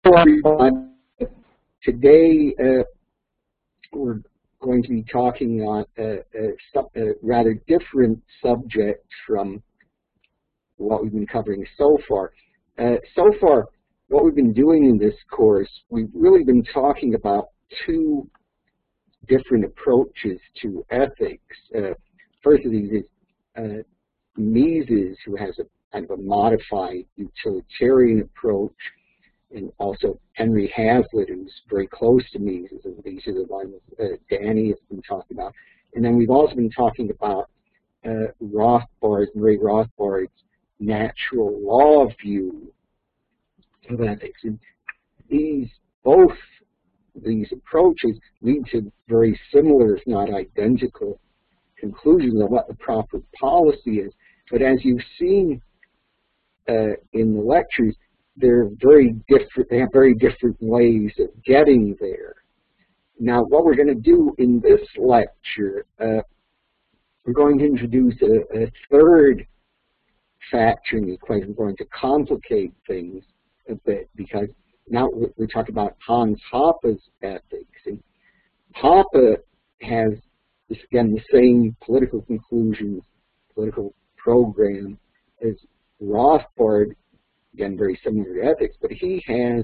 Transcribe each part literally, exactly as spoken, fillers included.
Hello, everyone. Today, uh, we're going to be talking on a, a, a rather different subject from what we've been covering so far. Uh, so far, what we've been doing in this course, we've really been talking about two different approaches to ethics. Uh, first of these is uh, Mises, who has a kind of a modified utilitarian approach, and also Henry Hazlitt, who's very close to Mises, and these are the ones uh, Danny has been talking about. And then we've also been talking about uh, Rothbard's, Murray Rothbard's natural law view of ethics. And these, both these approaches lead to very similar, if not identical, conclusions of what the proper policy is. But as you've seen uh, in the lectures, they're very different, they have very different ways of getting there. Now, what we're going to do in this lecture, uh, we're going to introduce a, a third factor in the equation. We're going to complicate things a bit, because now we're talking about Hans Hoppe's ethics. And Hoppe has, again, the same political conclusions, political program as Rothbard, again, very similar to ethics, but he has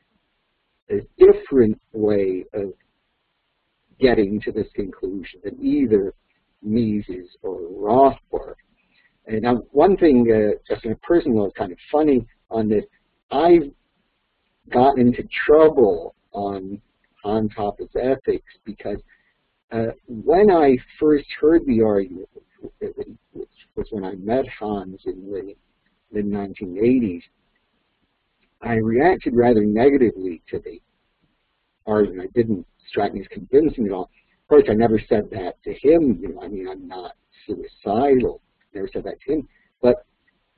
a different way of getting to this conclusion than either Mises or Rothbard. And now, one thing, uh, just in a personal note, kind of funny on this, I've gotten into trouble on Hans Hoppe's ethics because uh, when I first heard the argument, which was when I met Hans in the mid nineteen eighties, I reacted rather negatively to the argument. It didn't strike me as convincing at all. Of course, I never said that to him. You know, I mean, I'm not suicidal. Never said that to him. But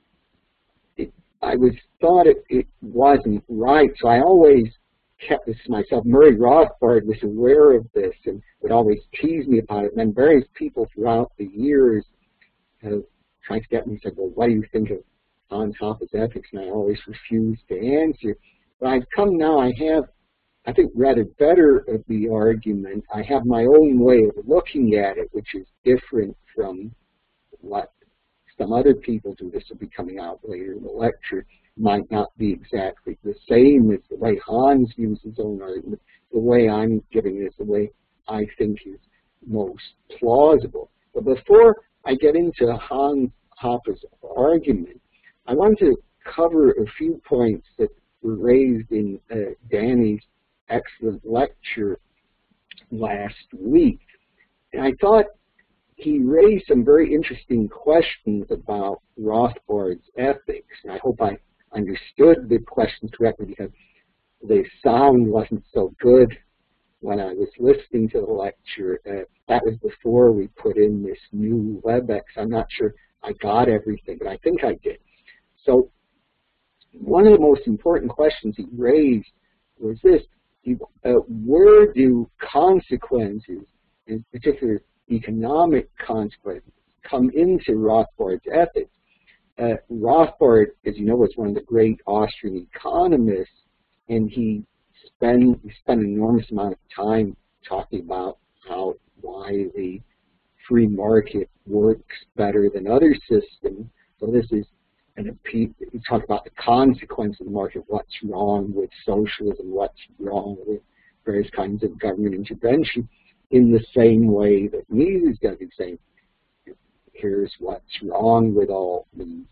it, I was thought it, it wasn't right. So I always kept this to myself. Murray Rothbard was aware of this and would always tease me about it. And then various people throughout the years have tried to get me and said, well, what do you think of Hans Hoppe's ethics? And I always refused to answer. But I've come now, I have, I think, rather better of the argument. I have my own way of looking at it, which is different from what some other people do. This will be coming out later in the lecture. Might not be exactly the same as the way Hans views his own argument. The way I'm giving it is the way I think is most plausible. But before I get into Hans Hoppe's argument, I want to cover a few points that were raised in uh, Danny's excellent lecture last week. And I thought he raised some very interesting questions about Rothbard's ethics. And I hope I understood the questions correctly, because the sound wasn't so good when I was listening to the lecture. Uh, that was before we put in this new WebEx. I'm not sure I got everything, but I think I did. So one of the most important questions he raised was this: he, uh, where do consequences, in particular economic consequences, come into Rothbard's ethics? Uh, Rothbard, as you know, was one of the great Austrian economists, and he spent, he spent an enormous amount of time talking about how why the free market works better than other systems. So this is And he talked about the consequence of the market, what's wrong with socialism, what's wrong with various kinds of government intervention, in the same way that Mises does. He's saying, here's what's wrong with all these,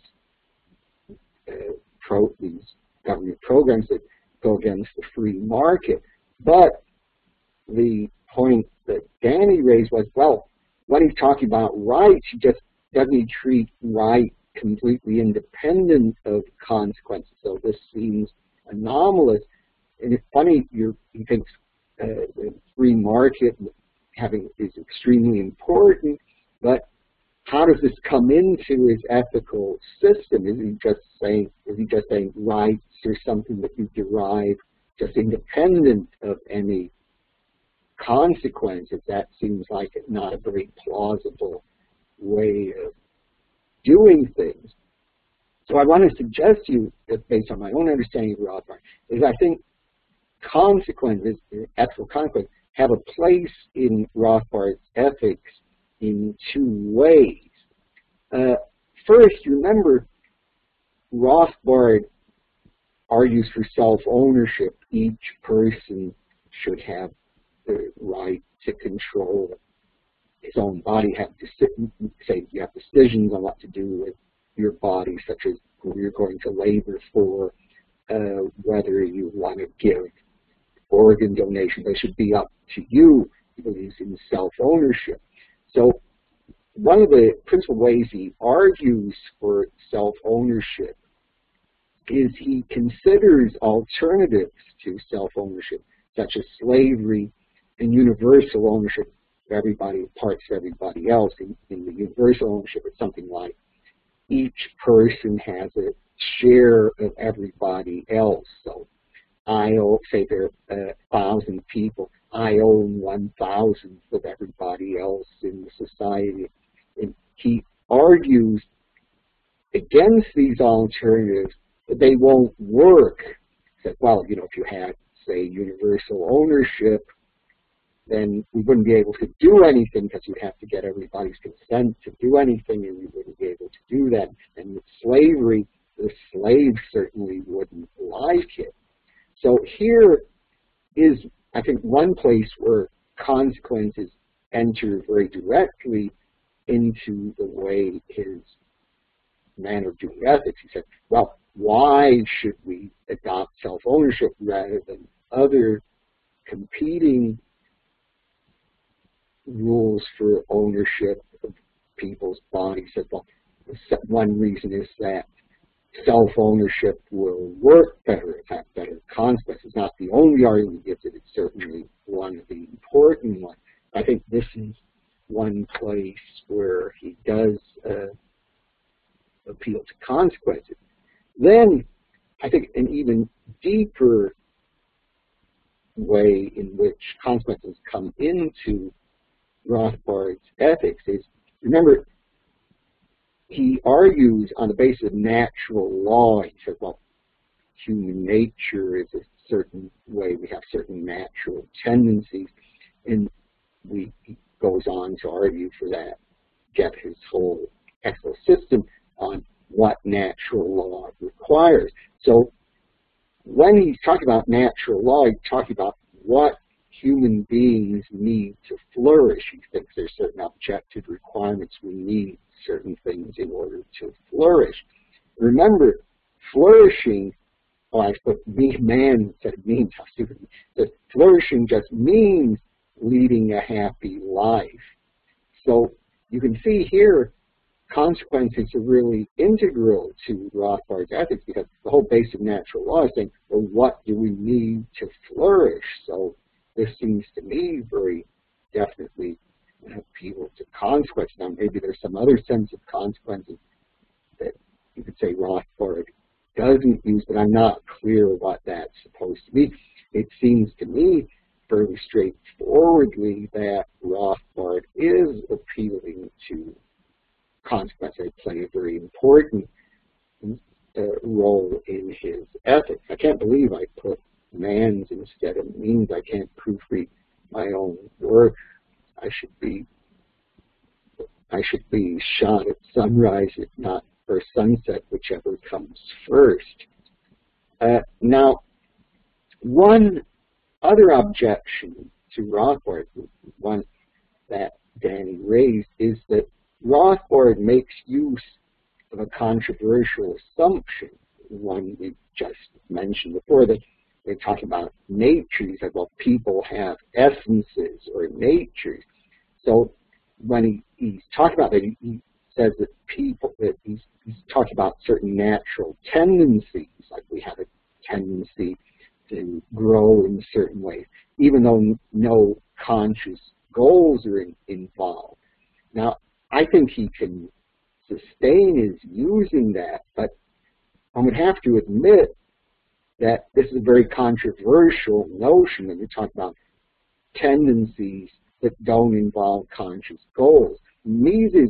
uh, pro, these government programs that go against the free market. But the point that Danny raised was, well, when he's talking about rights, he just doesn't treat right completely independent of consequences. So this seems anomalous. And it's funny, you're, he thinks uh, the free market having is extremely important, but how does this come into his ethical system? Is he just saying, is he just saying rights are something that you derive just independent of any consequences? That seems like not a very plausible way of doing things. So I want to suggest to you, that based on my own understanding of Rothbard, is I think consequences, ethical consequences, have a place in Rothbard's ethics in two ways. Uh, first, remember, Rothbard argues for self-ownership. Each person should have the right to control his own body, have to say you have decisions on what to do with your body, such as who you're going to labor for, uh, whether you want to give organ donation. They should be up to you. He believes in self-ownership. So one of the principal ways he argues for self-ownership is he considers alternatives to self-ownership, such as slavery and universal ownership of everybody, parts of everybody else. In, in the universal ownership, it's something like each person has a share of everybody else. So I own, say there are a thousand people, I own one thousandth of everybody else in the society. And he argues against these alternatives, but they won't work. He said, well, you know, if you had, say, universal ownership, then we wouldn't be able to do anything because you'd have to get everybody's consent to do anything, and we wouldn't be able to do that. And with slavery, the slaves certainly wouldn't like it. So here is, I think, one place where consequences enter very directly into the way his manner of doing ethics. He said, well, why should we adopt self-ownership rather than other competing rules for ownership of people's bodies? He said, well, one reason is that self-ownership will work better, have better consequences. It's not the only argument he gives it, it's certainly one of the important ones. I think this is one place where he does uh, appeal to consequences. Then, I think an even deeper way in which consequences come into Rothbard's ethics is, remember, he argues on the basis of natural law. He says, well, human nature is a certain way, we have certain natural tendencies, and we, he goes on to argue for that, get his whole ethical system on what natural law requires. So when he's talking about natural law, he's talking about what human beings need to flourish. He thinks there's certain objective requirements. We need certain things in order to flourish. Remember, flourishing, oh, I put man instead of means, how stupid. That flourishing just means leading a happy life. So you can see here, consequences are really integral to Rothbard's ethics, because the whole base of natural law is saying, well, what do we need to flourish? So this seems to me very definitely an appeal to consequence. Now, maybe there's some other sense of consequences that you could say Rothbard doesn't use, but I'm not clear what that's supposed to be. It seems to me fairly straightforwardly that Rothbard is appealing to consequences. They play a very important uh, role in his ethics. I can't believe I put man's instead of means. I can't proofread my own work. I should be I should be shot at sunrise, if not or sunset, whichever comes first. Uh, now, one other objection to Rothbard, one that Danny raised, is that Rothbard makes use of a controversial assumption, one we just mentioned before, that they're talking about nature. He said, well, people have essences or natures. So when he, he's talking about that, he, he says that people, that he's, he's talking about certain natural tendencies, like we have a tendency to grow in certain ways, even though no conscious goals are in, involved. Now, I think he can sustain his using that, but I would have to admit that this is a very controversial notion that you're talking about tendencies that don't involve conscious goals. Mises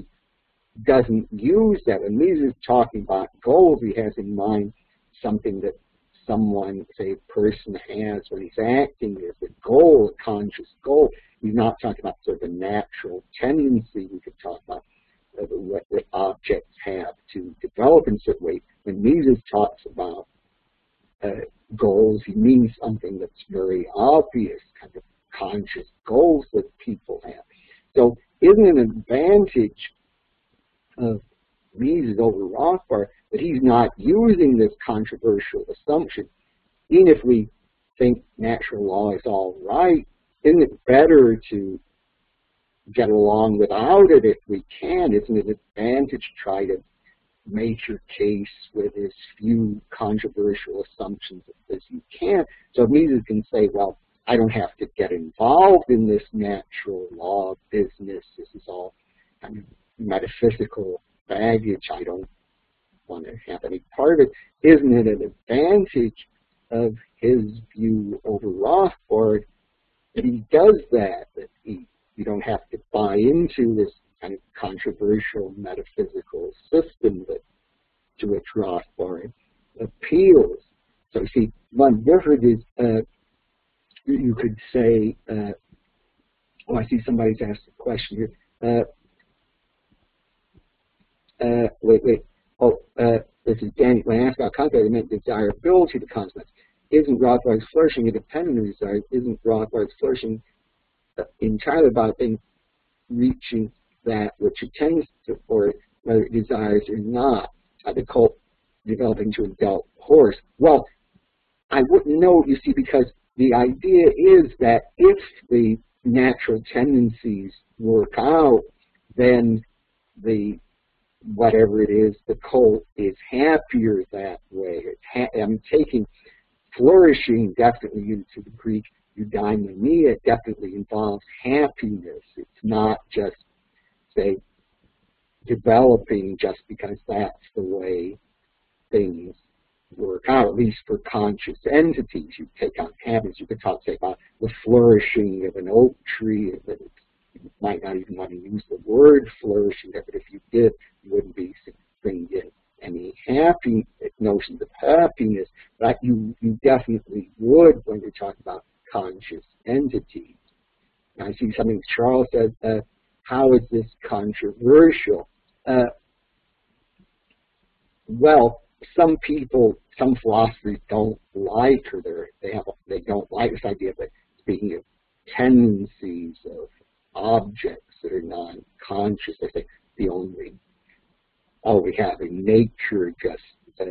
doesn't use that. When Mises is talking about goals, he has in mind something that someone, say a person has when he's acting as a goal, a conscious goal. He's not talking about sort of a natural tendency. We could talk about uh, what the objects have to develop in certain ways. When Mises talks about uh, goals, he means something that's very obvious, kind of conscious goals that people have. So isn't it an advantage of Mises over Rothbard that he's not using this controversial assumption? Even if we think natural law is all right, isn't it better to get along without it if we can? Isn't it an advantage to try to make your case with as few controversial assumptions as you can? So Mises can say, well, I don't have to get involved in this natural law business. This is all kind of metaphysical baggage. I don't want to have any part of it. Isn't it an advantage of his view over Rothbard that he does that, that he, you don't have to buy into this kind of controversial metaphysical system that to which Rothbard appeals? So you see, one difference is uh, you could say, uh, oh, I see somebody's asked a question here. Uh, uh, wait, wait. Oh, uh, this is Danny. When I asked about concept, I meant desirability to concepts. Isn't Rothbard's flourishing independent of desire? Isn't Rothbard's flourishing entirely about things reaching that which it tends to, or whether it desires or not? Uh, the cult developing to adult horse. Well, I wouldn't know, you see, because the idea is that if the natural tendencies work out, then the whatever it is, the cult is happier that way. It's ha I'm taking flourishing definitely into the Greek eudaimonia. It definitely involves happiness. It's not just, say, developing just because that's the way things work out, at least for conscious entities. You take on happiness. You could talk, say, about the flourishing of an oak tree, that it's, you might not even want to use the word flourishing there, but if you did, you wouldn't be bringing in any happy notions of happiness, but you, you definitely would when you're talking about conscious entities. Now, I see something Charles said, uh, how is this controversial? Uh, well, some people, some philosophers don't like, or they have, they don't like this idea, but speaking of tendencies of objects that are non-conscious, they think the only, all we have in nature just uh,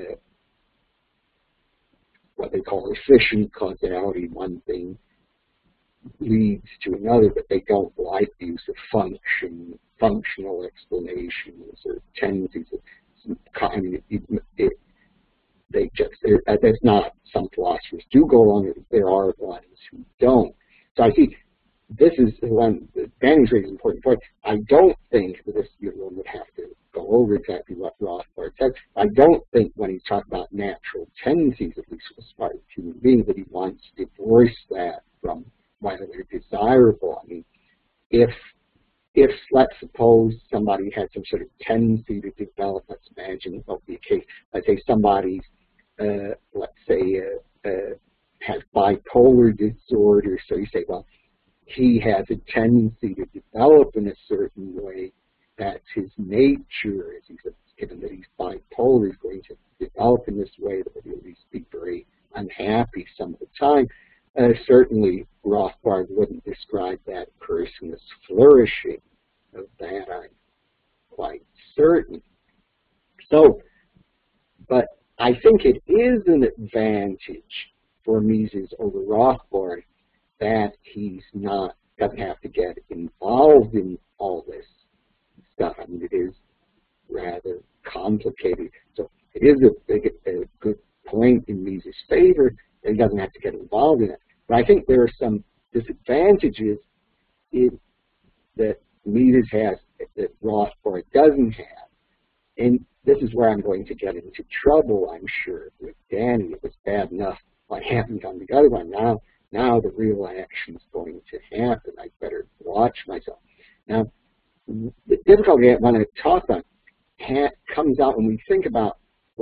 what they call efficient causality. One thing leads to another, but they don't like the use of function, functional explanations or tendencies. I mean, it, it, they just, it, there's not, some philosophers do go along with it, there are ones who don't. So I see, this is one, Danny's raising an important point. I don't think that this, you know, would have to go over exactly what Rothbard said. I don't think when he's talking about natural tendencies, at least as far as human beings, that he wants to divorce that from whether they're desirable. I mean, if, if let's suppose somebody had some sort of tendency to develop, let's imagine what would be a case, let's say somebody's, uh, let's say, uh, uh, has bipolar disorder, so you say, well, he has a tendency to develop in a certain way. That's his nature. As he's given that he's bipolar, he's going to develop in this way that would at least be very unhappy some of the time. Uh, certainly, Rothbard wouldn't describe that person as flourishing. Of that, I'm quite certain. So, but I think it is an advantage for Mises over Rothbard that he's not, doesn't have to get involved in all this stuff. I mean, it is rather complicated. So it is a, big, a good point in Mises' favor that he doesn't have to get involved in it. But I think there are some disadvantages in, that Mises has that Rothbard doesn't have. And this is where I'm going to get into trouble, I'm sure, with Danny. It was bad enough what happened on the other one. Now, now the real action is going to happen. I better watch myself. Now, the difficulty I want to talk about comes out when we think about what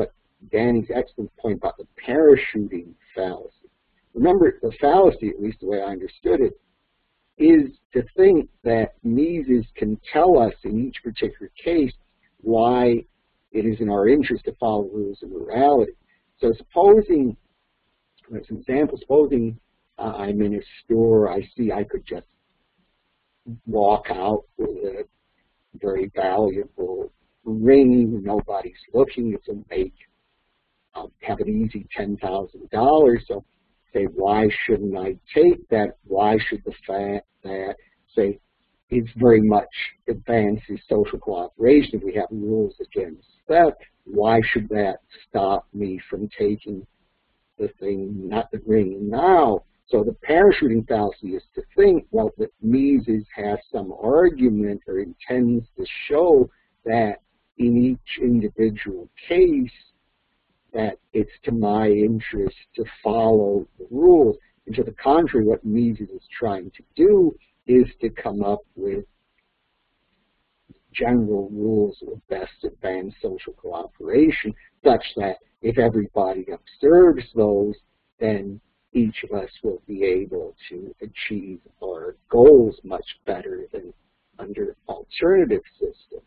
Danny's excellent point about the parachuting fallacy. Remember, the fallacy, at least the way I understood it, is to think that Mises can tell us in each particular case why it is in our interest to follow rules of morality. So supposing, as an example, supposing uh, I'm in a store, I see I could just walk out with a very valuable ring, nobody's looking, it's a make, I'll have an easy ten thousand dollars, so say, why shouldn't I take that? Why should the fact that, say, it's very much advances social cooperation, if we have rules against that, why should that stop me from taking the thing, not the ring now? So the parachuting fallacy is to think, well, that Mises has some argument or intends to show that in each individual case, that it's to my interest to follow the rules. And to the contrary, what Mises is trying to do is to come up with general rules that will best advance social cooperation, such that if everybody observes those, then each of us will be able to achieve our goals much better than under alternative systems.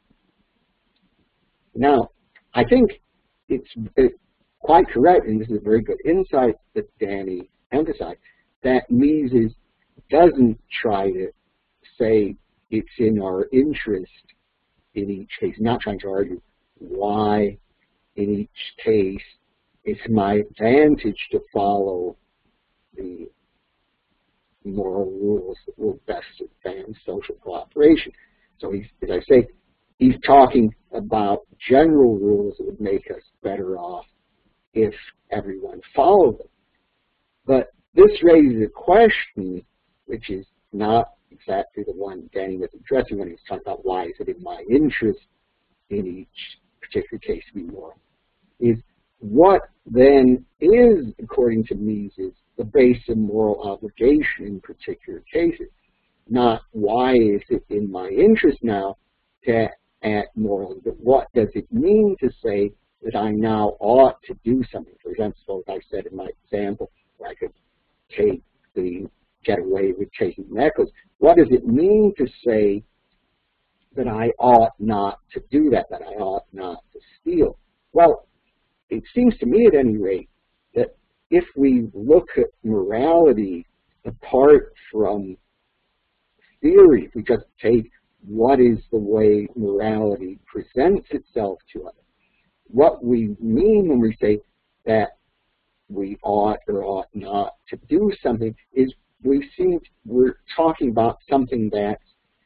Now, I think it's, it's quite correct, and this is a very good insight that Danny emphasized, that Mises doesn't try to say it's in our interest in each case, not trying to argue why in each case it's my advantage to follow the moral rules that will best advance social cooperation. So he's, as I say, he's talking about general rules that would make us better off if everyone followed them. But this raises a question, which is not exactly the one Danny was addressing when he was talking about why is it in my interest in each particular case to be moral, is what then is, according to Mises, the base of moral obligation in particular cases. Not why is it in my interest now to act morally, but what does it mean to say that I now ought to do something? For example, suppose I said in my example where I could take the, get away with taking the necklace. What does it mean to say that I ought not to do that, that I ought not to steal? Well, it seems to me at any rate that if we look at morality apart from theory, if we just take what is the way morality presents itself to us, what we mean when we say that we ought or ought not to do something is we seem we're talking about something that's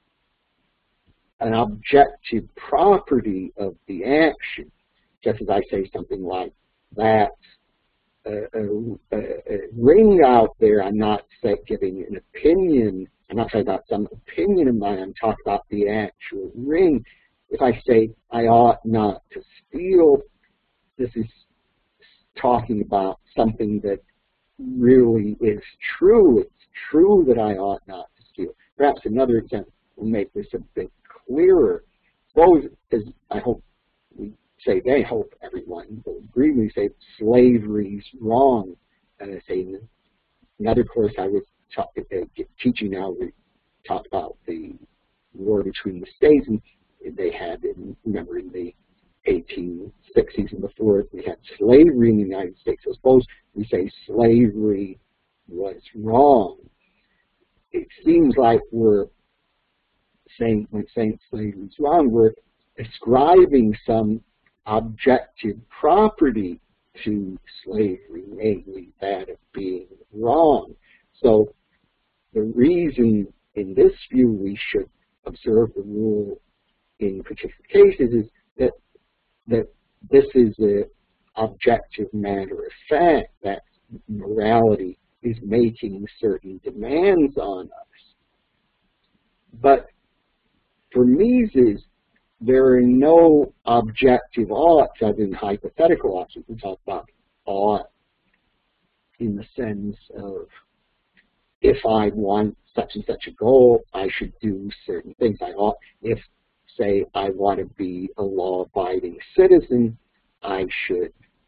an objective property of the action. Just as I say something like that, a, a, a ring out there, I'm not say, giving an opinion. I'm not talking about some opinion of mine. I'm talking about the actual ring. If I say I ought not to steal, this is talking about something that really is true. It's true that I ought not to steal. Perhaps another example will make this a bit clearer. Suppose, as I hope we say, they hope everyone will agree when we say slavery is wrong. And I say in another course I was talk, uh, teaching now, we talked about the war between the states, and they had, in, remember, in the eighteen sixties and before, we had slavery in the United States. So suppose we say slavery was wrong. It seems like we're saying, when saying slavery is wrong, we're ascribing some objective property to slavery, namely that of being wrong. So the reason in this view we should observe the rule in particular cases is that that this is an objective matter of fact, that morality is making certain demands on us. But for Mises, there are no objective oughts as in hypothetical oughts. We talk about ought in the sense of if I want such and such a goal, I should do certain things. I ought, if, say, I want to be a law-abiding citizen, I should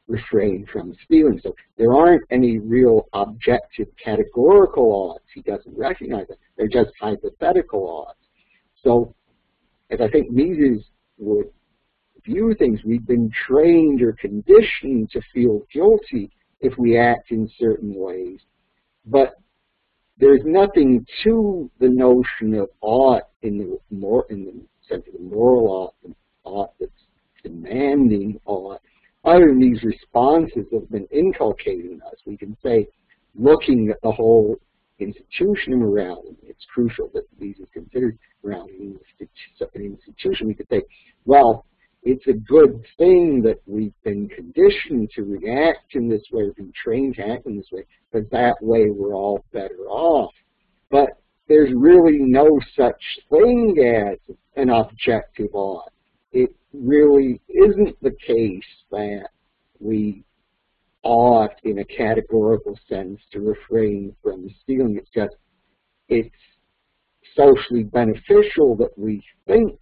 refrain from stealing. So there aren't any real objective categorical odds. He doesn't recognize it. They're just hypothetical odds. So as I think Mises would view things, we've been trained or conditioned to feel guilty if we act in certain ways. But there's nothing to the notion of ought in the more in the sense of the moral ought, the ought that's demanding ought, other than these responses that have been inculcated in us. We can say, looking at the whole institution of morality, it's crucial that these are considered morality an institution. We could say, well, it's a good thing that we've been conditioned to react in this way, or been trained to act in this way, because that way we're all better off. But there's really no such thing as an objective ought. It really isn't the case that we ought, in a categorical sense, to refrain from stealing. It's just, it's socially beneficial that we think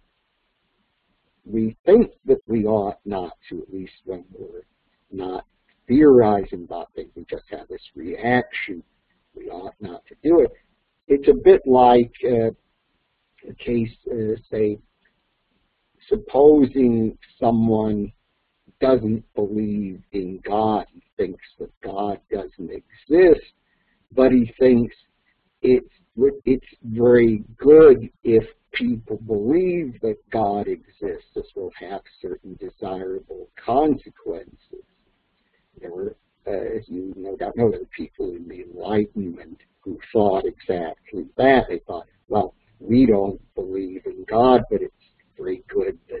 we think that we ought not to, at least when we're not theorizing about things. We just have this reaction. We ought not to do it. It's a bit like uh, a case, uh, say, supposing someone doesn't believe in God. He thinks that God doesn't exist, but he thinks it's, it's very good if people believe that God exists. This will have certain desirable consequences. There were, uh, as you no doubt know, there were people in the Enlightenment who thought exactly that. They thought, well, we don't believe in God, but it's very good that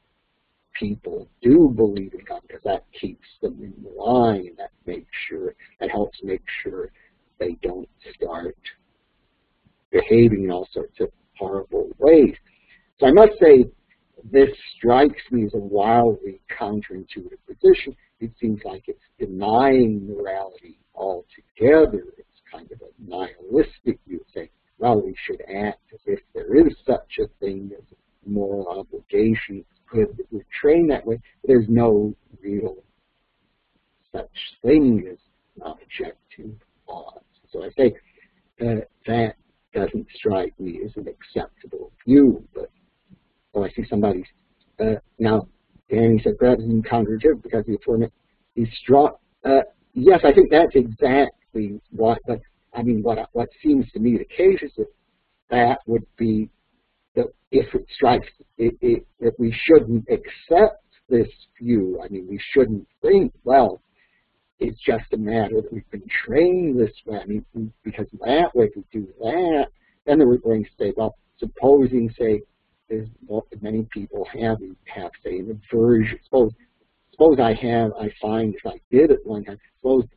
people do believe in God, because that keeps them in line, and that makes sure, that helps make sure they don't start behaving in all sorts of horrible ways. So I must say, this strikes me as a wildly counterintuitive position. It seems like it's denying morality altogether. It's kind of a nihilistic view, saying, well, we should act as if there is such a thing as a moral obligation. It's good that we're trained that way. There's no real such thing as objective odds. So I say uh, that doesn't strike me as an acceptable view, but oh, I see somebody's uh, now. Danny said perhaps it's counterintuitive because the aforementioned is strong. Uh, yes, I think that's exactly what. But I mean, what what seems to me the case is that that would be that if it strikes it, it, that we shouldn't accept this view. I mean, we shouldn't think, well, it's just a matter that we've been trained this way. I mean, because that way, if we do that, then we're going to say, well, supposing, say, as many people have, have, say, an aversion. Suppose, suppose I have, I find if I did it one time, suppose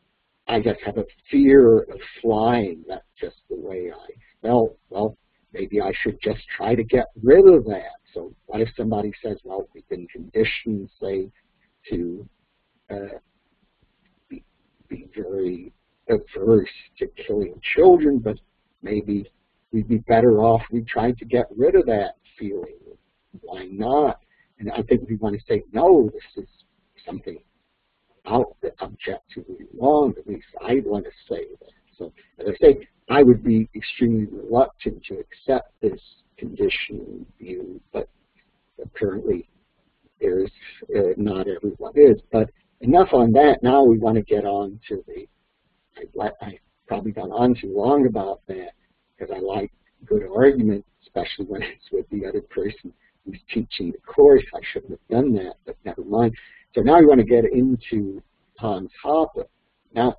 I just have a fear of flying. That's just the way I felt. Well, maybe I should just try to get rid of that. So what if somebody says, well, we've been conditioned, say, to uh, be, be very averse to killing children, but maybe we'd be better off if we tried to get rid of that feeling. Why not? And I think we want to say, no, this is something out that objectively wrong. At least I want to say that. So as I say, I would be extremely reluctant to accept this conditioning view, but apparently there's uh, not everyone is. But enough on that. Now we want to get on to the, I, I probably gone on too long about that, because I like good argument, especially when it's with the other person who's teaching the course. I shouldn't have done that, but never mind. So now we want to get into Hans Hoppe. Now,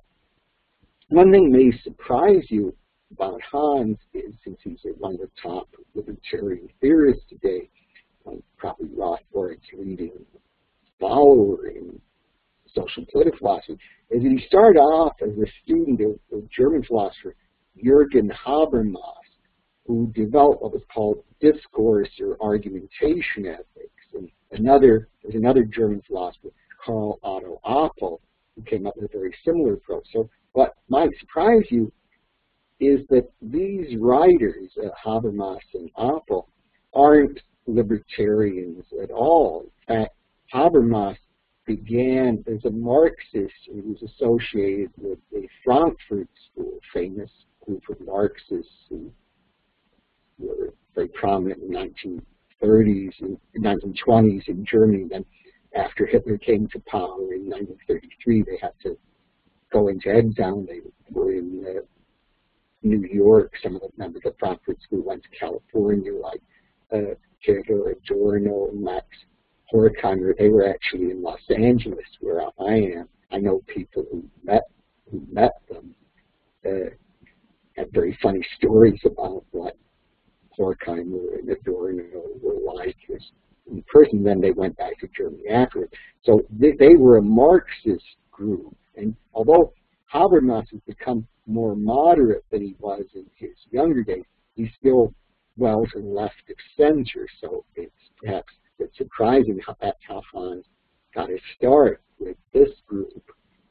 one thing may surprise you about Hans is, since he's one of the top libertarian theorists today, um, probably Rothbard's leading follower in social and political philosophy, is that he started off as a student of, of German philosopher Jürgen Habermas, who developed what was called discourse or argumentation ethics. And another, there's another German philosopher, Karl Otto Appel, who came up with a very similar approach. So what might surprise you is that these writers, uh, Habermas and Appel, aren't libertarians at all. In fact, Habermas began as a Marxist who was associated with the Frankfurt School, famous group of Marxists who were very prominent in the nineteen thirties and nineteen twenties in Germany. Then after Hitler came to power in nineteen thirty-three, they had to go into exile. They were in uh, New York. Some of the members of the Frankfurt School went to California, like uh, Theodor Adorno and Max Horkheimer. They were actually in Los Angeles, where I am. I know people who met who met them. Uh, had very funny stories about what Horkheimer and Adorno were like in person. Then they went back to Germany afterwards. So they, they were a Marxist group. And although Habermas has become more moderate than he was in his younger days, he's still well to the left of center. So it's perhaps it's surprising how that's how Hans got his start with this group.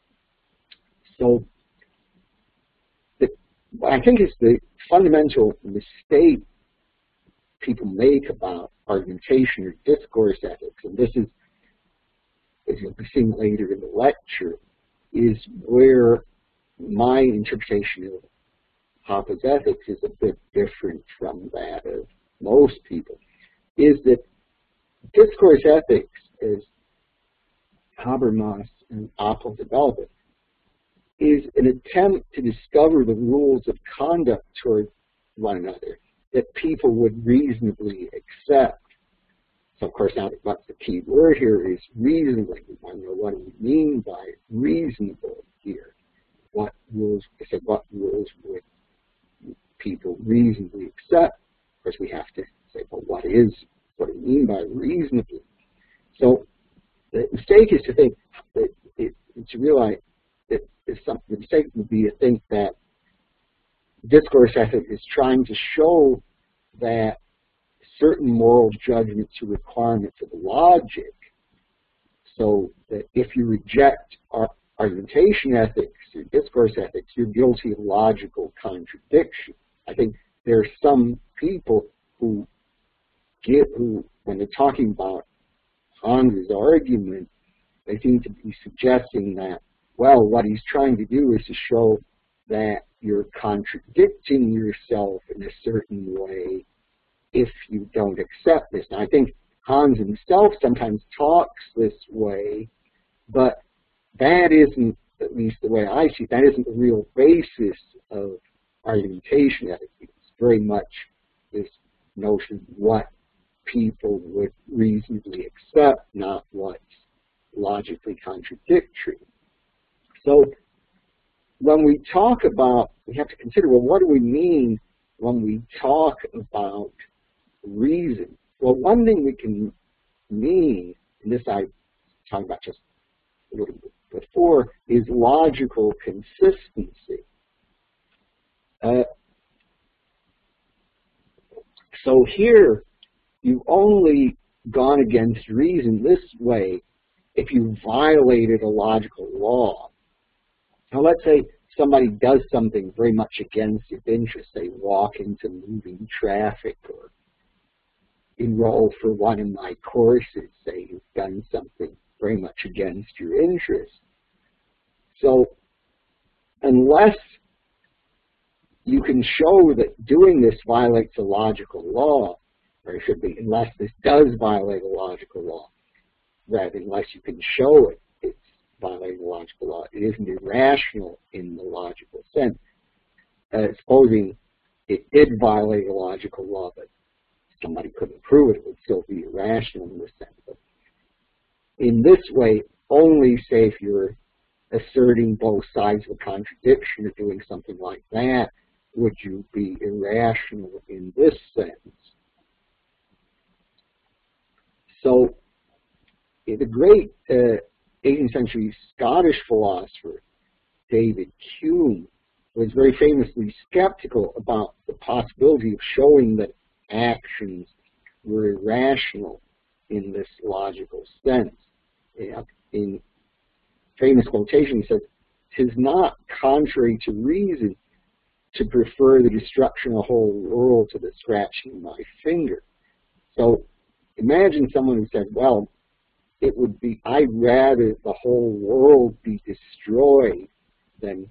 So the, what I think is the fundamental mistake people make about argumentation or discourse ethics, and this is, as you'll be seeing later in the lecture, is where my interpretation of Hoppe's ethics is a bit different from that of most people, is that discourse ethics, as Habermas and Oppel develop it, is an attempt to discover the rules of conduct toward one another that people would reasonably accept. So, of course, now what's the key word here is reasonably. We want to know what do we mean by reasonable here. What rules, I said, what rules would people reasonably accept? Of course, we have to say, well, what is, what do we mean by reasonably? So the mistake is to think, that it, to realize that some, the mistake would be to think that discourse ethics is trying to show that certain moral judgments are requirements of logic, so that if you reject our argumentation ethics or discourse ethics, you're guilty of logical contradiction. I think there are some people who get, who, when they're talking about Hans's argument, they seem to be suggesting that, well, what he's trying to do is to show that you're contradicting yourself in a certain way if you don't accept this. Now, I think Hans himself sometimes talks this way, but that isn't, at least the way I see it, that isn't the real basis of argumentation ethics. It's very much this notion of what people would reasonably accept, not what's logically contradictory. So when we talk about, we have to consider, well, what do we mean when we talk about reason? Well, one thing we can mean, and this I talked about just a little bit before, is logical consistency. Uh, so here, you've only gone against reason this way if you violated a logical law. Now, let's say somebody does something very much against your interest. They walk into moving traffic or enroll for one of my courses. Say you've done something very much against your interest. So unless you can show that doing this violates a logical law, or it should be, unless this does violate a logical law, rather, unless you can show it, it's violating a logical law. It isn't irrational in the logical sense. Uh, supposing it did violate a logical law, but somebody couldn't prove it, it would still be irrational in this sense. But in this way, only say if you're asserting both sides of a contradiction or doing something like that, would you be irrational in this sense. So the great uh, eighteenth century Scottish philosopher David Hume was very famously skeptical about the possibility of showing that actions were irrational in this logical sense. In famous quotation, he says, "'Tis not contrary to reason to prefer the destruction of the whole world to the scratching of my finger." So imagine someone who said, well, it would be, I'd rather the whole world be destroyed than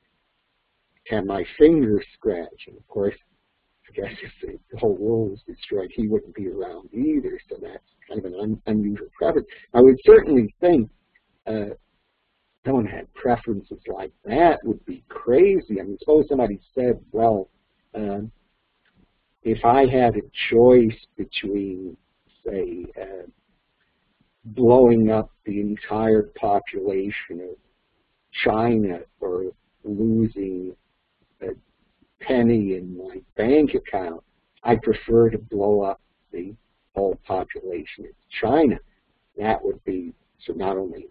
have my finger scratched. And of course, I guess if the whole world was destroyed, he wouldn't be around either. So that's kind of an un unusual preference. I would certainly think uh, someone had preferences like that would be crazy. I mean, suppose somebody said, well, uh, if I had a choice between, say, uh, blowing up the entire population of China or losing a penny in my bank account, I prefer to blow up the whole population of China. That would be so not only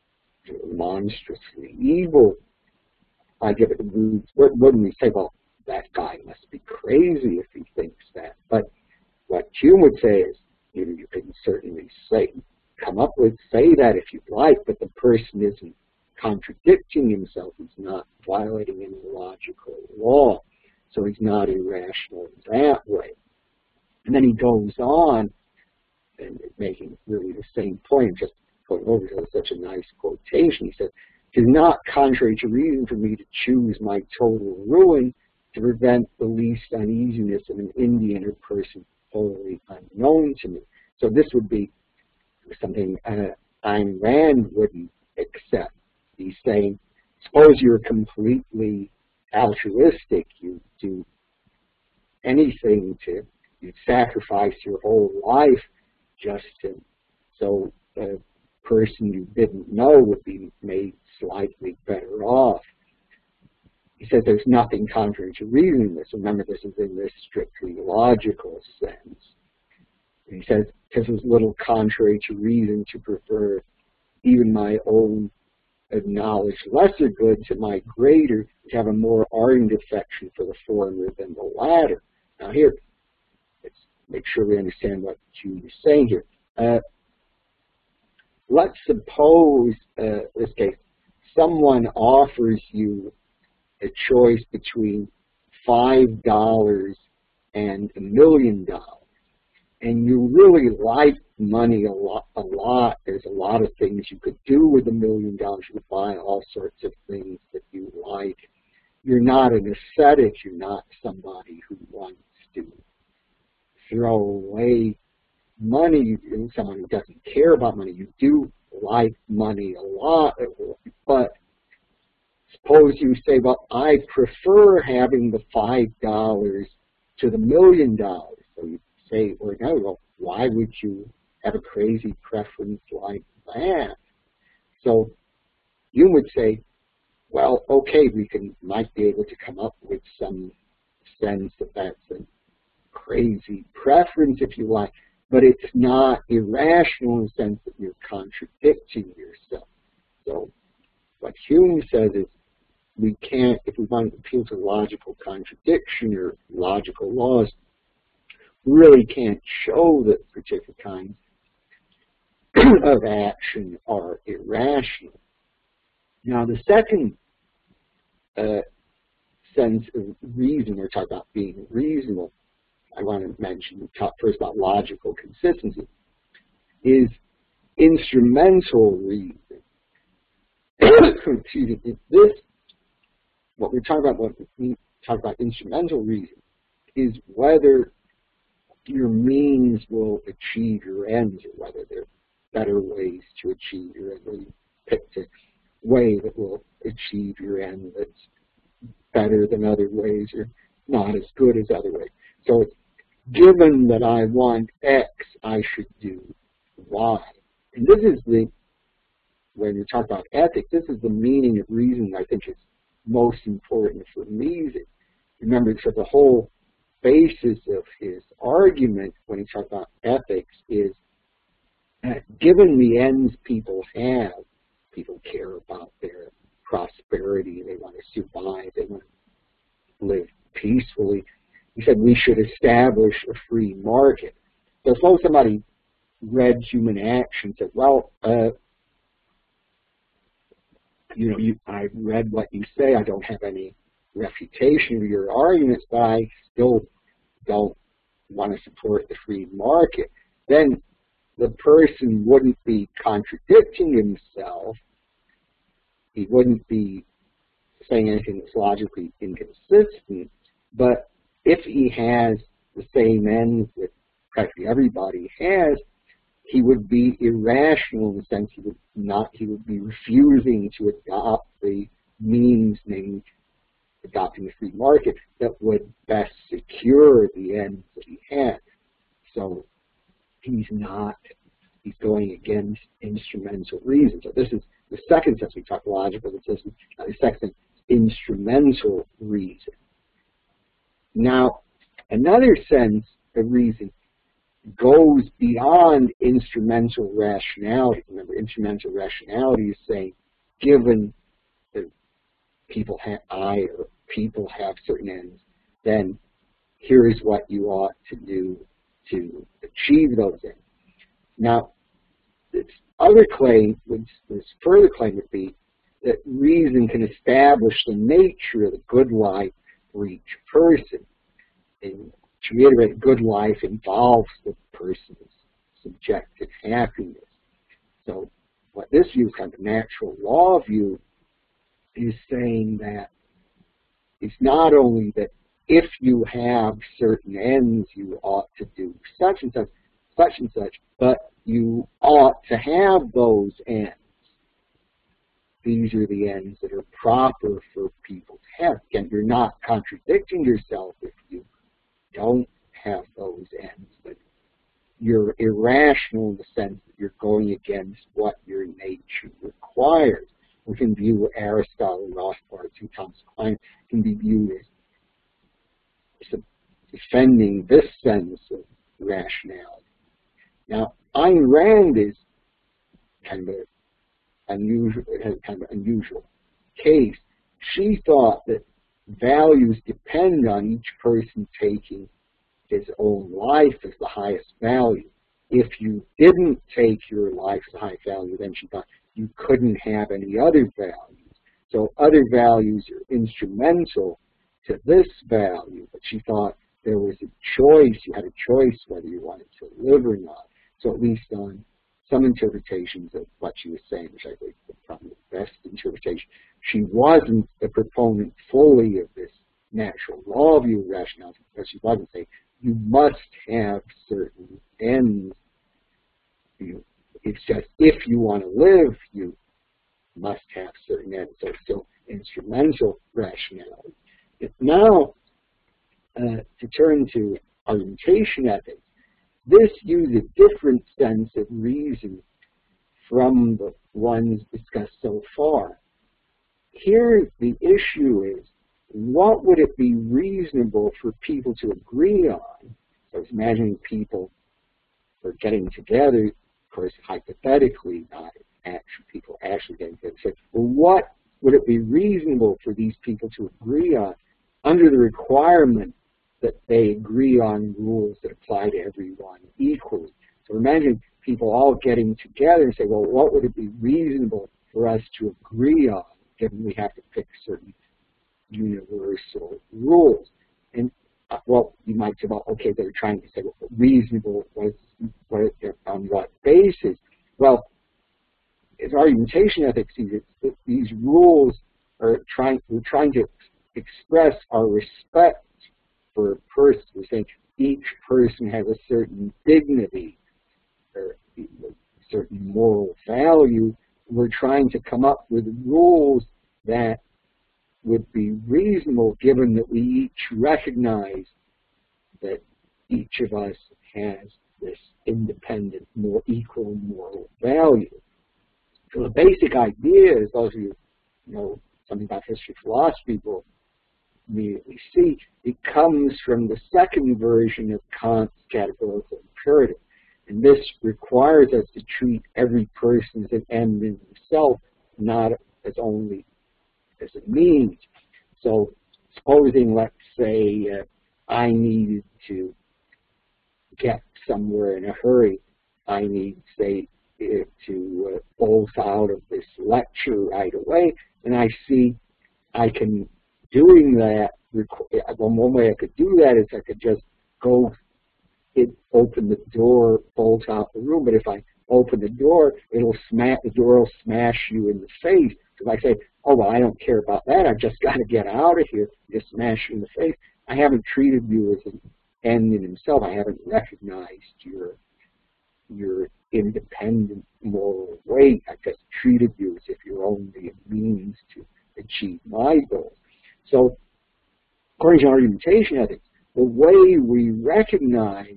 monstrously evil, I give it a root. Wouldn't we say, well, that guy must be crazy if he thinks that? But what Hume would say is, you know, you can certainly say, come up with, say that if you'd like, but the person isn't contradicting himself. He's not violating any logical law. So he's not irrational in that way. And then he goes on, and making really the same point, just going over to such a nice quotation. He says, "It is not contrary to reason for me to choose my total ruin to prevent the least uneasiness of an Indian or person wholly unknown to me." So this would be something uh, Ayn Rand wouldn't accept. He's saying, suppose you're completely altruistic, you do anything to, you sacrifice your whole life just to, so a person you didn't know would be made slightly better off. He says there's nothing contrary to reason in this. Remember, this is in this strictly logical sense. And he says, because there's little contrary to reason to prefer even my own acknowledged lesser good to my greater, to have a more ardent affection for the former than the latter. Now here, let's make sure we understand what Hume is saying here. Uh, let's suppose, uh, this case, someone offers you a choice between five dollars and a million dollars, and you really like money a lot, a lot. There's a lot of things you could do with a million dollars. You could buy all sorts of things that you like. You're not an ascetic. You're not somebody who wants to throw away money. You're someone who doesn't care about money. You do like money a lot, but suppose you say, well, I prefer having the five dollars to the million dollars. So you say, or no, well, why would you have a crazy preference like that? So you would say, well, okay, we can might be able to come up with some sense that that's a crazy preference, if you like, but it's not irrational in the sense that you're contradicting yourself. So what Hume says is, we can't, if we want to appeal to logical contradiction or logical laws, we really can't show that particular kinds of action are irrational. Now, the second uh, sense of reason, we're talking about being reasonable, I want to mention, talk first about logical consistency, is instrumental reason. Excuse me, this, what we're talking about, what we talk about instrumental reason, is whether your means will achieve your ends, or whether there are better ways to achieve your end, whether you picked a way that will achieve your end that's better than other ways, or not as good as other ways. So it's given that I want X, I should do Y. And this is the, when you talk about ethics, this is the meaning of reason I think is most important for Mises. Remember, so the whole basis of his argument when he talks about ethics is that given the ends people have, people care about their prosperity, they want to survive, they want to live peacefully. He said we should establish a free market. So suppose somebody read Human Action and said, well, uh, you know, you, I read what you say, I don't have any refutation of your arguments, but I still don't want to support the free market. Then the person wouldn't be contradicting himself. He wouldn't be saying anything that's logically inconsistent. But if he has the same ends that practically everybody has, he would be irrational in the sense he would not, he would be refusing to adopt the means, namely adopting the free market, that would best secure the ends that he had. So he's not, he's going against instrumental reason. So this is the second sense. We talk logical, but this is uh, the second instrumental reason. Now, another sense of reason goes beyond instrumental rationality. Remember, instrumental rationality is saying, given that people have, I or people have certain ends, then here is what you ought to do to achieve those ends. Now, this other claim, this further claim would be that reason can establish the nature of the good life for each person. And to reiterate, good life involves the person's subjective happiness. So what this view, kind of natural law view, is saying that it's not only that if you have certain ends, you ought to do such and such, such and such, but you ought to have those ends. These are the ends that are proper for people to have. Again, you're not contradicting yourself if you don't have those ends, but you're irrational in the sense that you're going against what your nature requires. We can view Aristotle, Rothbard, and Thomas Aquinas can be viewed as defending this sense of rationality. Now, Ayn Rand is kind of a unusual, has kind of an unusual case. She thought that values depend on each person taking his own life as the highest value. If you didn't take your life as the highest value, then she thought you couldn't have any other values. So other values are instrumental to this value, but she thought there was a choice, you had a choice whether you wanted to live or not. So at least on some interpretations of what she was saying, which I think was probably the best interpretation, she wasn't a proponent fully of this natural law view of rationality, because she wasn't saying you must have certain ends. You, it's just if you want to live, you must have certain ends. So it's still instrumental rationality. Now, uh, to turn to argumentation ethics, this uses a different sense of reason from the ones discussed so far. Here, the issue is, what would it be reasonable for people to agree on? So I was imagining people are getting together, of course, hypothetically, not actual people actually getting together. So, well, what would it be reasonable for these people to agree on under the requirement that they agree on rules that apply to everyone equally? So imagine people all getting together and say, well, what would it be reasonable for us to agree on, given we have to pick certain universal rules? And uh, well, you might say, well, okay, they're trying to say, well, reasonable was what, on what basis? Well, as argumentation ethics sees it, these rules are trying, we're trying to express our respect for a person. We're saying each person has a certain dignity, or a certain moral value. We're trying to come up with rules that would be reasonable, given that we each recognize that each of us has this independent, more equal moral value. So the basic idea is, those of you who know something about history philosophy will immediately see, it comes from the second version of Kant's categorical imperative. And this requires us to treat every person as an end in himself, not as only as a means. So supposing, let's say, uh, I needed to get somewhere in a hurry, I need, say, uh, to uh, bolt out of this lecture right away, and I see I can, doing that, well, one way I could do that is I could just go it open the door, bolt out the room. But if I open the door, it'll smash, the door will smash you in the face. If I say, oh, well, I don't care about that, I've just got to get out of here, just smash you in the face, I haven't treated you as an end in himself. I haven't recognized your, your independent moral weight. I've just treated you as if you're only a means to achieve my goals. So, according to argumentation ethics, the way we recognize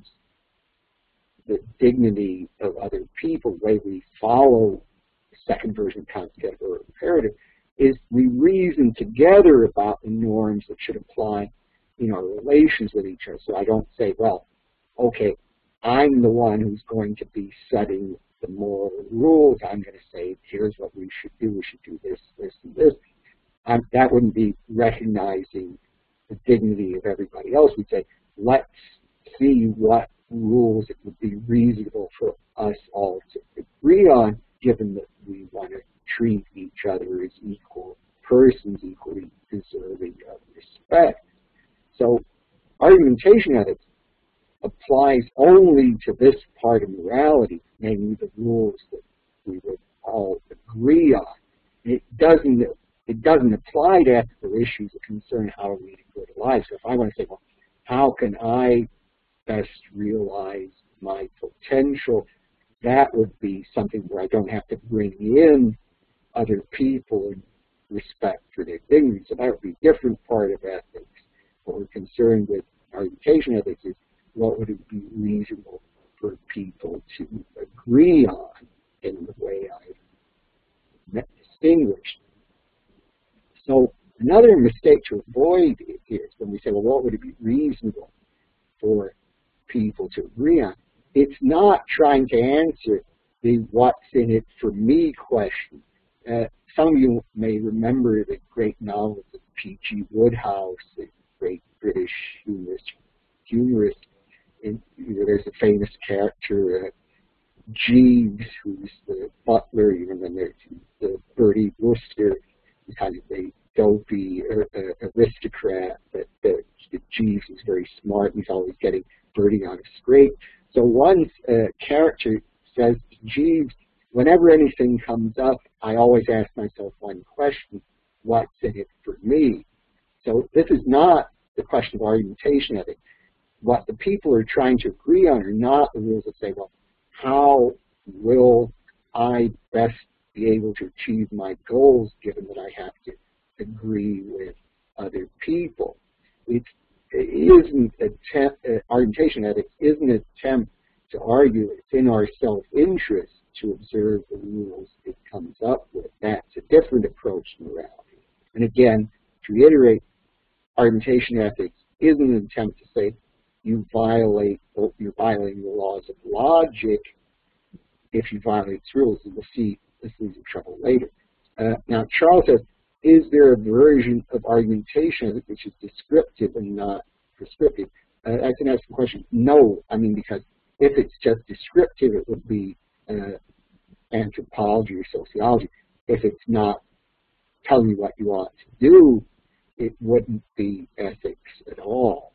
the dignity of other people, the way we follow the second version of Kant's categorical imperative, is we reason together about the norms that should apply in our relations with each other. So I don't say, well, okay, I'm the one who's going to be setting the moral rules. I'm going to say, here's what we should do. We should do this, this, and this. Um, that wouldn't be recognizing the dignity of everybody else. We'd say, let's see what rules it would be reasonable for us all to agree on, given that we want to treat each other as equal persons, equally deserving of respect. So argumentation ethics applies only to this part of morality, namely the rules that we would all agree on. It doesn't, it doesn't apply to ethical issues that concern how we lead a good life. So if I want to say, well, how can I best realize my potential, that would be something where I don't have to bring in other people in respect for their dignity. So that would be a different part of ethics. What we're concerned with argumentation ethics is what would it be reasonable for people to agree on in the way I've distinguished. So another mistake to avoid is when we say, well, what would it be reasonable for people to agree on? It's not trying to answer the what's in it for me question. Uh, some of you may remember the great novels of P G Wodehouse, the great British humorist. humorist. And, you know, there's a famous character, uh, Jeeves, who's the butler, you know, and there's the Bertie Wooster, who's kind of a dopey uh, uh, aristocrat, but uh, Jeeves is very smart, and he's always getting Bertie on a scrape. So one uh, character says to Jeeves, whenever anything comes up, I always ask myself one question: what's in it for me? So this is not the question of argumentation ethics. What the people are trying to agree on are not the rules that say, well, how will I best be able to achieve my goals given that I have to agree with other people? It's, it isn't attempt, uh, argumentation ethics isn't an attempt to argue it's in our self-interest to observe the rules it comes up with. That's a different approach to morality. And again, to reiterate, argumentation ethics isn't an attempt to say you violate, you're violating the laws of logic if you violate its rules, and we'll see this leads to trouble later. Uh, now, Charles says, is there a version of argumentation which is descriptive and not prescriptive? Uh, I can ask the question, no. I mean, because if it's just descriptive, it would be uh, anthropology or sociology. If it's not telling you what you ought to do, it wouldn't be ethics at all.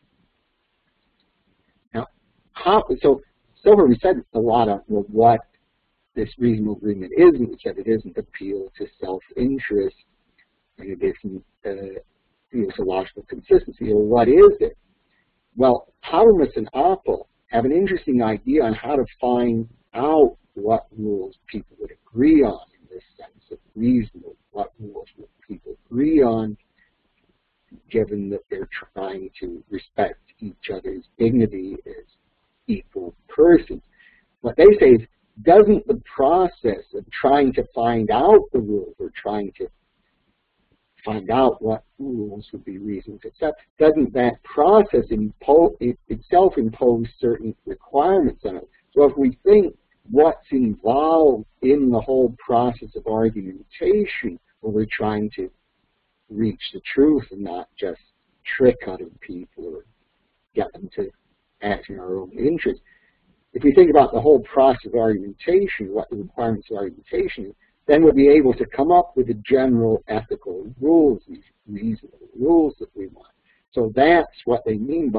Now, how, so, so far we said a lot of well, what this reasonable agreement is, and we said it isn't appeal to self-interest, and it isn't uh, theological consistency. Well, what is it? Well, Habermas and Appel have an interesting idea on how to find out what rules people would agree on in this sense of reasonable. What rules would people agree on, given that they're trying to respect each other's dignity as equal persons. What they say is, doesn't the process of trying to find out the rules, or trying to find out what rules would be reasonable to accept, doesn't that process impo itself impose certain requirements on it? So if we think what's involved in the whole process of argumentation, where we're trying to reach the truth and not just trick other people or get them to act in our own interest. If we think about the whole process of argumentation, what the requirements of argumentation is, then we'll be able to come up with the general ethical rules, these reasonable rules that we want. So that's what they mean by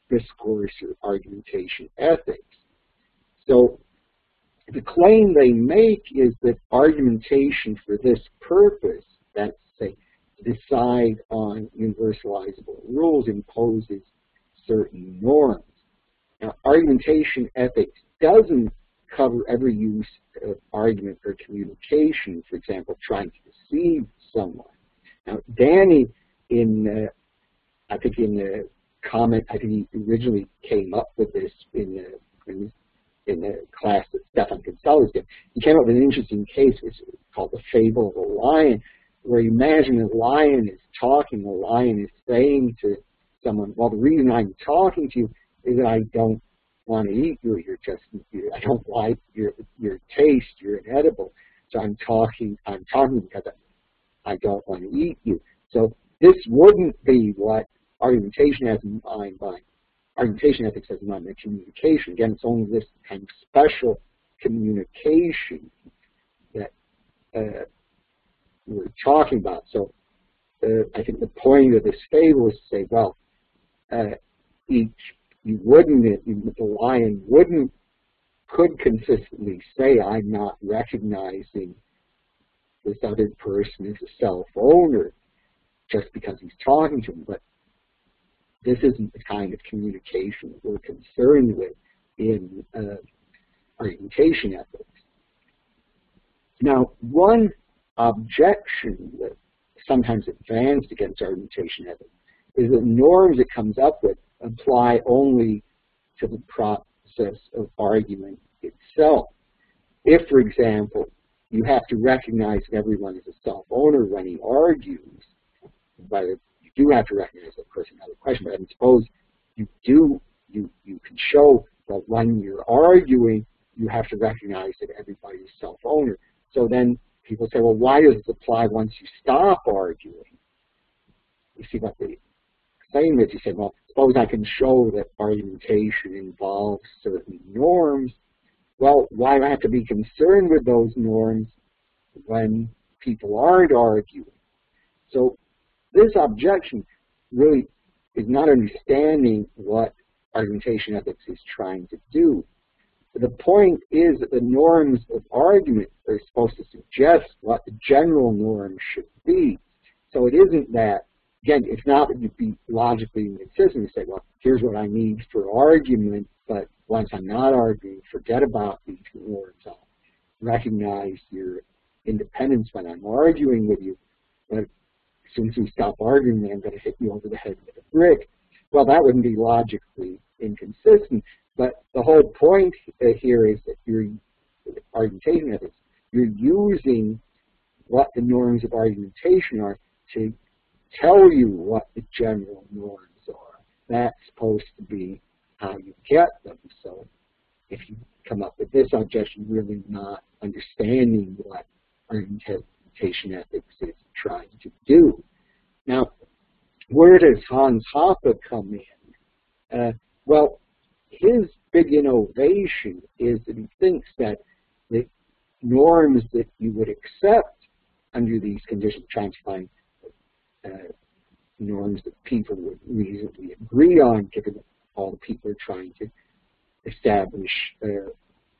discourse or argumentation ethics. So the claim they make is that argumentation for this purpose, that's say, to decide on universalizable rules, imposes certain norms. Now, argumentation ethics doesn't cover every use of argument or communication, for example, trying to deceive someone. Now, Danny, in, uh, I think in the comment, I think he originally came up with this in the, in, in the class that Stefan Gonzalez did. He came up with an interesting case, which is called the fable of the lion, where you imagine a lion is talking, the lion is saying to someone, well, the reason I'm talking to you is that I don't want to eat you, you're just, you're, I don't like your your taste, you're inedible, so I'm talking, I'm talking because I, I don't want to eat you. So this wouldn't be what argumentation has in mind by, argumentation ethics has in mind by communication. Again, it's only this kind of special communication that uh, we're talking about. So uh, I think the point of this fable is to say, well, uh, each you wouldn't, the lion wouldn't, could consistently say, I'm not recognizing this other person as a self-owner just because he's talking to him. But this isn't the kind of communication that we're concerned with in uh, argumentation ethics. Now, one objection that sometimes advanced against argumentation ethics is that norms it comes up with apply only to the process of argument itself. If, for example, you have to recognize that everyone is a self-owner when he argues, but you do have to recognize that person, another question, but I suppose you do, you, you can show that when you're arguing, you have to recognize that everybody is self-owner. So then people say, well, why does it apply once you stop arguing? You see what the claim is, you say, well, suppose I can show that argumentation involves certain norms. Well, why do I have to be concerned with those norms when people aren't arguing? So this objection really is not understanding what argumentation ethics is trying to do. The point is that the norms of argument are supposed to suggest what the general norm should be. So it isn't that, again, it's not that you'd be logically inconsistent to say, well, here's what I need for argument, but once I'm not arguing, forget about these norms. I'll recognize your independence when I'm arguing with you, but as soon as we stop arguing, then I'm going to hit you over the head with a brick. Well, that wouldn't be logically inconsistent, but the whole point here is that you're, argumentation ethics, you're using what the norms of argumentation are to tell you what the general norms are. That's supposed to be how you get them. So if you come up with this objection, you're really not understanding what argumentation ethics is trying to do. Now, where does Hans Hoppe come in? Uh, well, his big innovation is that he thinks that the norms that you would accept under these conditions, trying to find Uh, norms that people would reasonably agree on, given that all the people are trying to establish uh,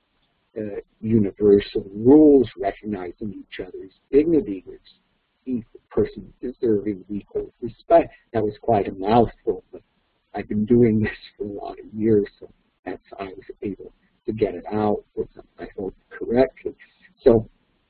uh, universal rules recognizing each other's dignity as equal persons deserving equal respect. That was quite a mouthful, but I've been doing this for a lot of years, so that's how I was able to get it out, with, I hope, correctly. So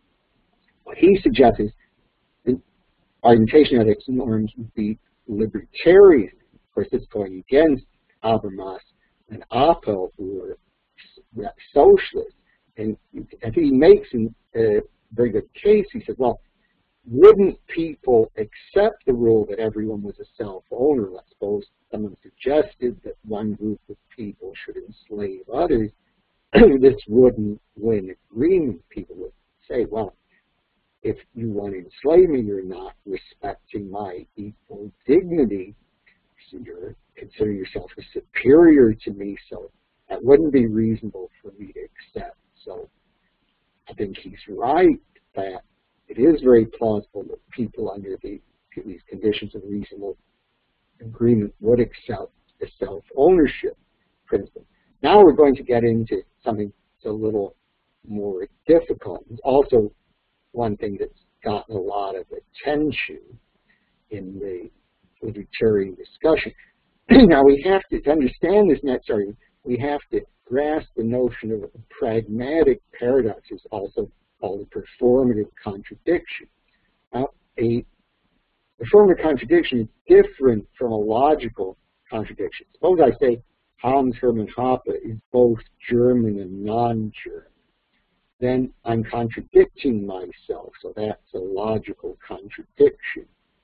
what he suggests is argumentation ethics norms would be libertarian. Of course, it's going against Habermas and Appel, who are socialists. And I think he makes a very good case. He says, well, wouldn't people accept the rule that everyone was a self-owner? Let's suppose someone suggested that one group of people should enslave others. This wouldn't win agreement. People would say, well, if you want to enslave me, you're not respecting my equal dignity. So you're considering yourself as superior to me, so that wouldn't be reasonable for me to accept. So I think he's right that it is very plausible that people under the, these conditions of reasonable agreement would accept the self-ownership principle. Now we're going to get into something that's a little more difficult. It's also one thing that's gotten a lot of attention in the libertarian discussion. Now we have to, to understand this next argument, we have to grasp the notion of a pragmatic paradox, is also called a performative contradiction. Now, a performative contradiction is different from a logical contradiction. Suppose I say Hans Hermann Hoppe is both German and non-German. Then I'm contradicting myself, so that's a logical contradiction.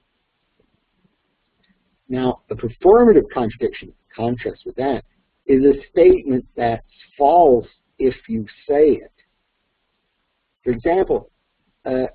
Now, a performative contradiction, in contrast with that, is a statement that's false if you say it. For example, uh,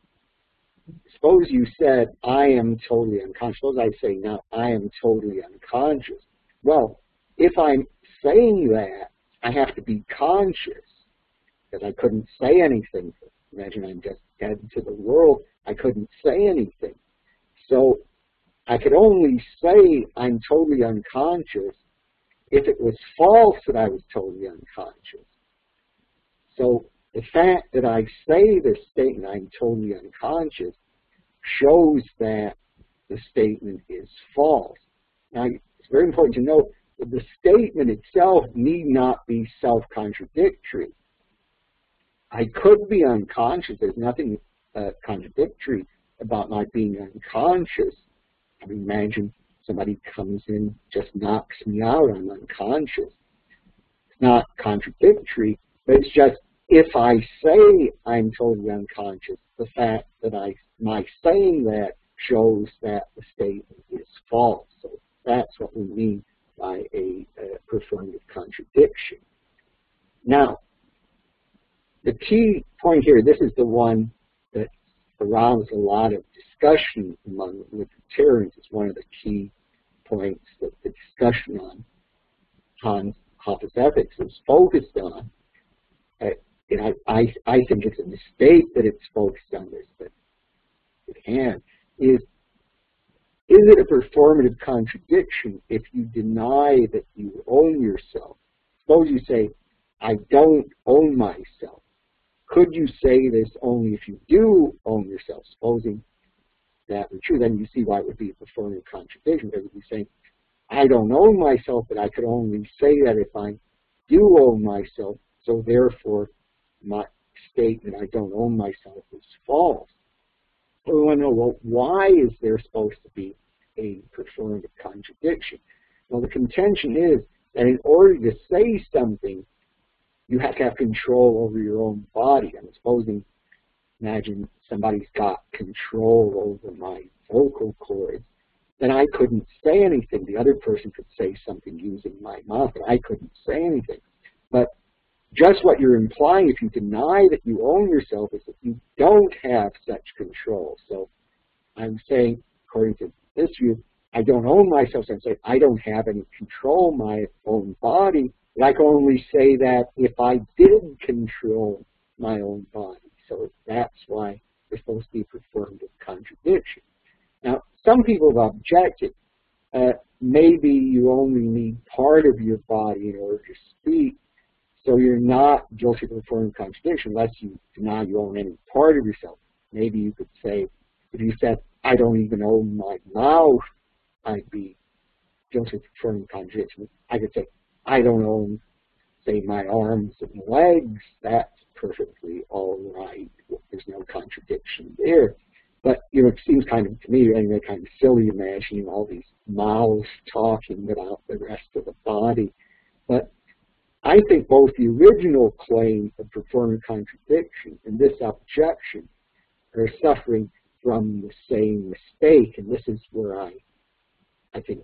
suppose you said, I am totally unconscious. Suppose I say now, I am totally unconscious. Well, if I'm saying that, I have to be conscious, because I couldn't say anything. Imagine I'm just dead to the world. I couldn't say anything. So I could only say I'm totally unconscious if it was false that I was totally unconscious. So the fact that I say this statement, I'm totally unconscious, shows that the statement is false. Now, it's very important to note that the statement itself need not be self-contradictory. I could be unconscious. There's nothing uh, contradictory about my being unconscious. I mean, imagine somebody comes in, just knocks me out, I'm unconscious. It's not contradictory, but it's just, if I say I'm totally unconscious, the fact that I, my saying that shows that the statement is false. So that's what we mean by a, a performative contradiction. Now, the key point here, this is the one that arouses a lot of discussion among libertarians. It's one of the key points that the discussion on Hans Hoppe's ethics is focused on. Uh, and I, I, I think it's a mistake that it's focused on this, but it can, is, is it a performative contradiction if you deny that you own yourself? Suppose you say, I don't own myself. Could you say this only if you do own yourself? Supposing that were true, then you see why it would be a performative contradiction. Because if you say, I don't own myself, but I could only say that if I do own myself, so therefore my statement, I don't own myself, is false. So we want to know, well, why is there supposed to be a performative contradiction? Well, the contention is that in order to say something, you have to have control over your own body. I'm supposing, imagine somebody's got control over my vocal cords, then I couldn't say anything. The other person could say something using my mouth, but I couldn't say anything. But just what you're implying, if you deny that you own yourself, is that you don't have such control. So I'm saying, according to this view, I don't own myself, so I'm saying I don't have any control of my own body. But I can only say that if I did control my own body. So that's why there's supposed to be a performative contradiction. Now, some people have objected, uh, maybe you only need part of your body in order to speak, so you're not guilty of a performative contradiction unless you deny you own any part of yourself. Maybe you could say, if you said, I don't even own my mouth, I'd be guilty of performative contradiction. I could say, I don't own, say, my arms and legs. That's perfectly all right. There's no contradiction there. But, you know, it seems kind of, to me, anyway, kind of silly imagining all these mouths talking about the rest of the body. But I think both the original claim of performative contradiction and this objection are suffering from the same mistake. And this is where I, I think,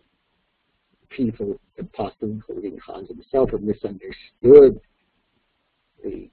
people, possibly including Hans himself, have misunderstood the,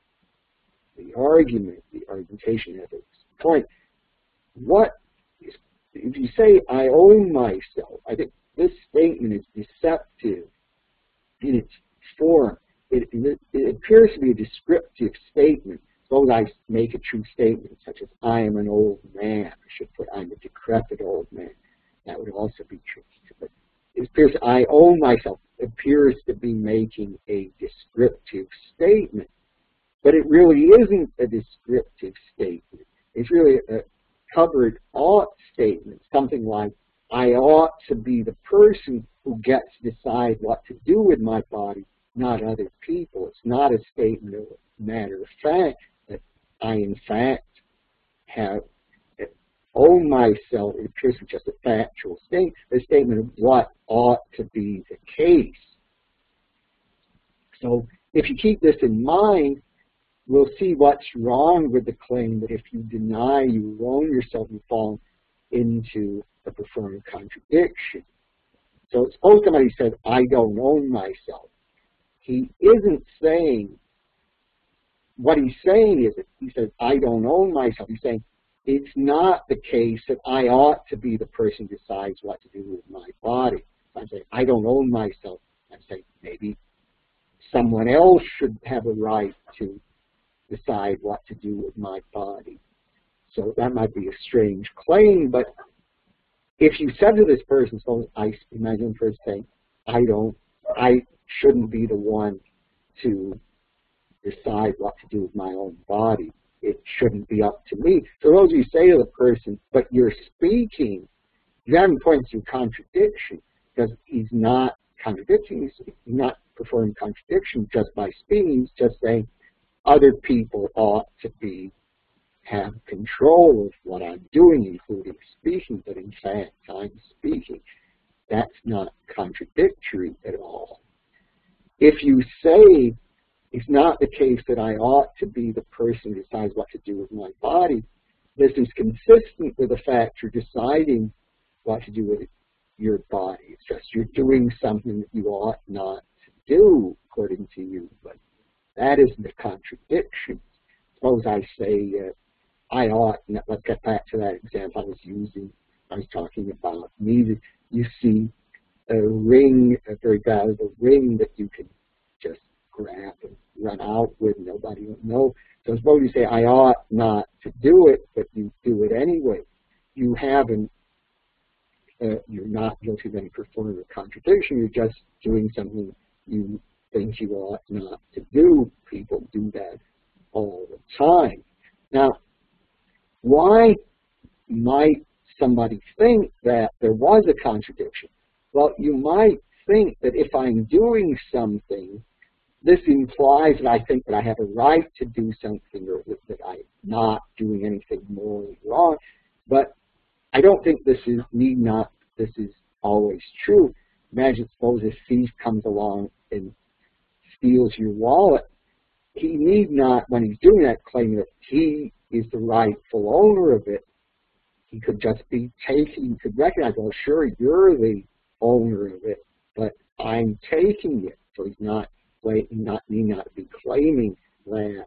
the argument, the argumentation at its point. What, if you say, I own myself, I think this statement is deceptive in its form. It, it, it appears to be a descriptive statement. Suppose I make a true statement, such as, I am an old man. I should put, I'm a decrepit old man. That would also be true. But it appears I own myself appears to be making a descriptive statement, but it really isn't a descriptive statement. It's really a covered ought statement, something like, I ought to be the person who gets to decide what to do with my body, not other people. It's not a statement of matter of fact that I, in fact, have own myself. It appears to be just a factual statement, a statement of what ought to be the case. So if you keep this in mind, we'll see what's wrong with the claim that if you deny you own yourself, you fall into a performative contradiction. So suppose somebody says, I don't own myself. He isn't saying, what he's saying is, that he says, I don't own myself. He's saying, it's not the case that I ought to be the person who decides what to do with my body. I'm saying, I don't own myself. I'm saying, maybe someone else should have a right to decide what to do with my body. So that might be a strange claim, but if you said to this person, so I imagine the person saying, I don't, I shouldn't be the one to decide what to do with my own body. It shouldn't be up to me. So those you say to the person, but you're speaking, you haven't pointed to contradiction, because he's not contradicting, he's not performing contradiction just by speaking, he's just saying other people ought to be have control of what I'm doing, including speaking, but in fact I'm speaking. That's not contradictory at all. If you say it's not the case that I ought to be the person who decides what to do with my body, this is consistent with the fact you're deciding what to do with your body. It's just you're doing something that you ought not to do, according to you, but that isn't a contradiction. Suppose I say, uh, I ought, let's get back to that example I was using. I was talking about music. You see a ring, a very valuable ring that you can just grab and run out with. Nobody will know. So suppose you say, I ought not to do it, but you do it anyway. You haven't, uh, you're not guilty of any performative contradiction. You're just doing something you think you ought not to do. People do that all the time. Now, why might somebody think that there was a contradiction? Well, you might think that if I'm doing something, this implies that I think that I have a right to do something, or that, that I'm not doing anything morally wrong. But I don't think this is need not. This is always true. Imagine, suppose a thief comes along and steals your wallet. He need not, when he's doing that, claim that he is the rightful owner of it. He could just be taking, he could recognize, well, sure, you're the owner of it, but I'm taking it. So he's not, not need not be claiming that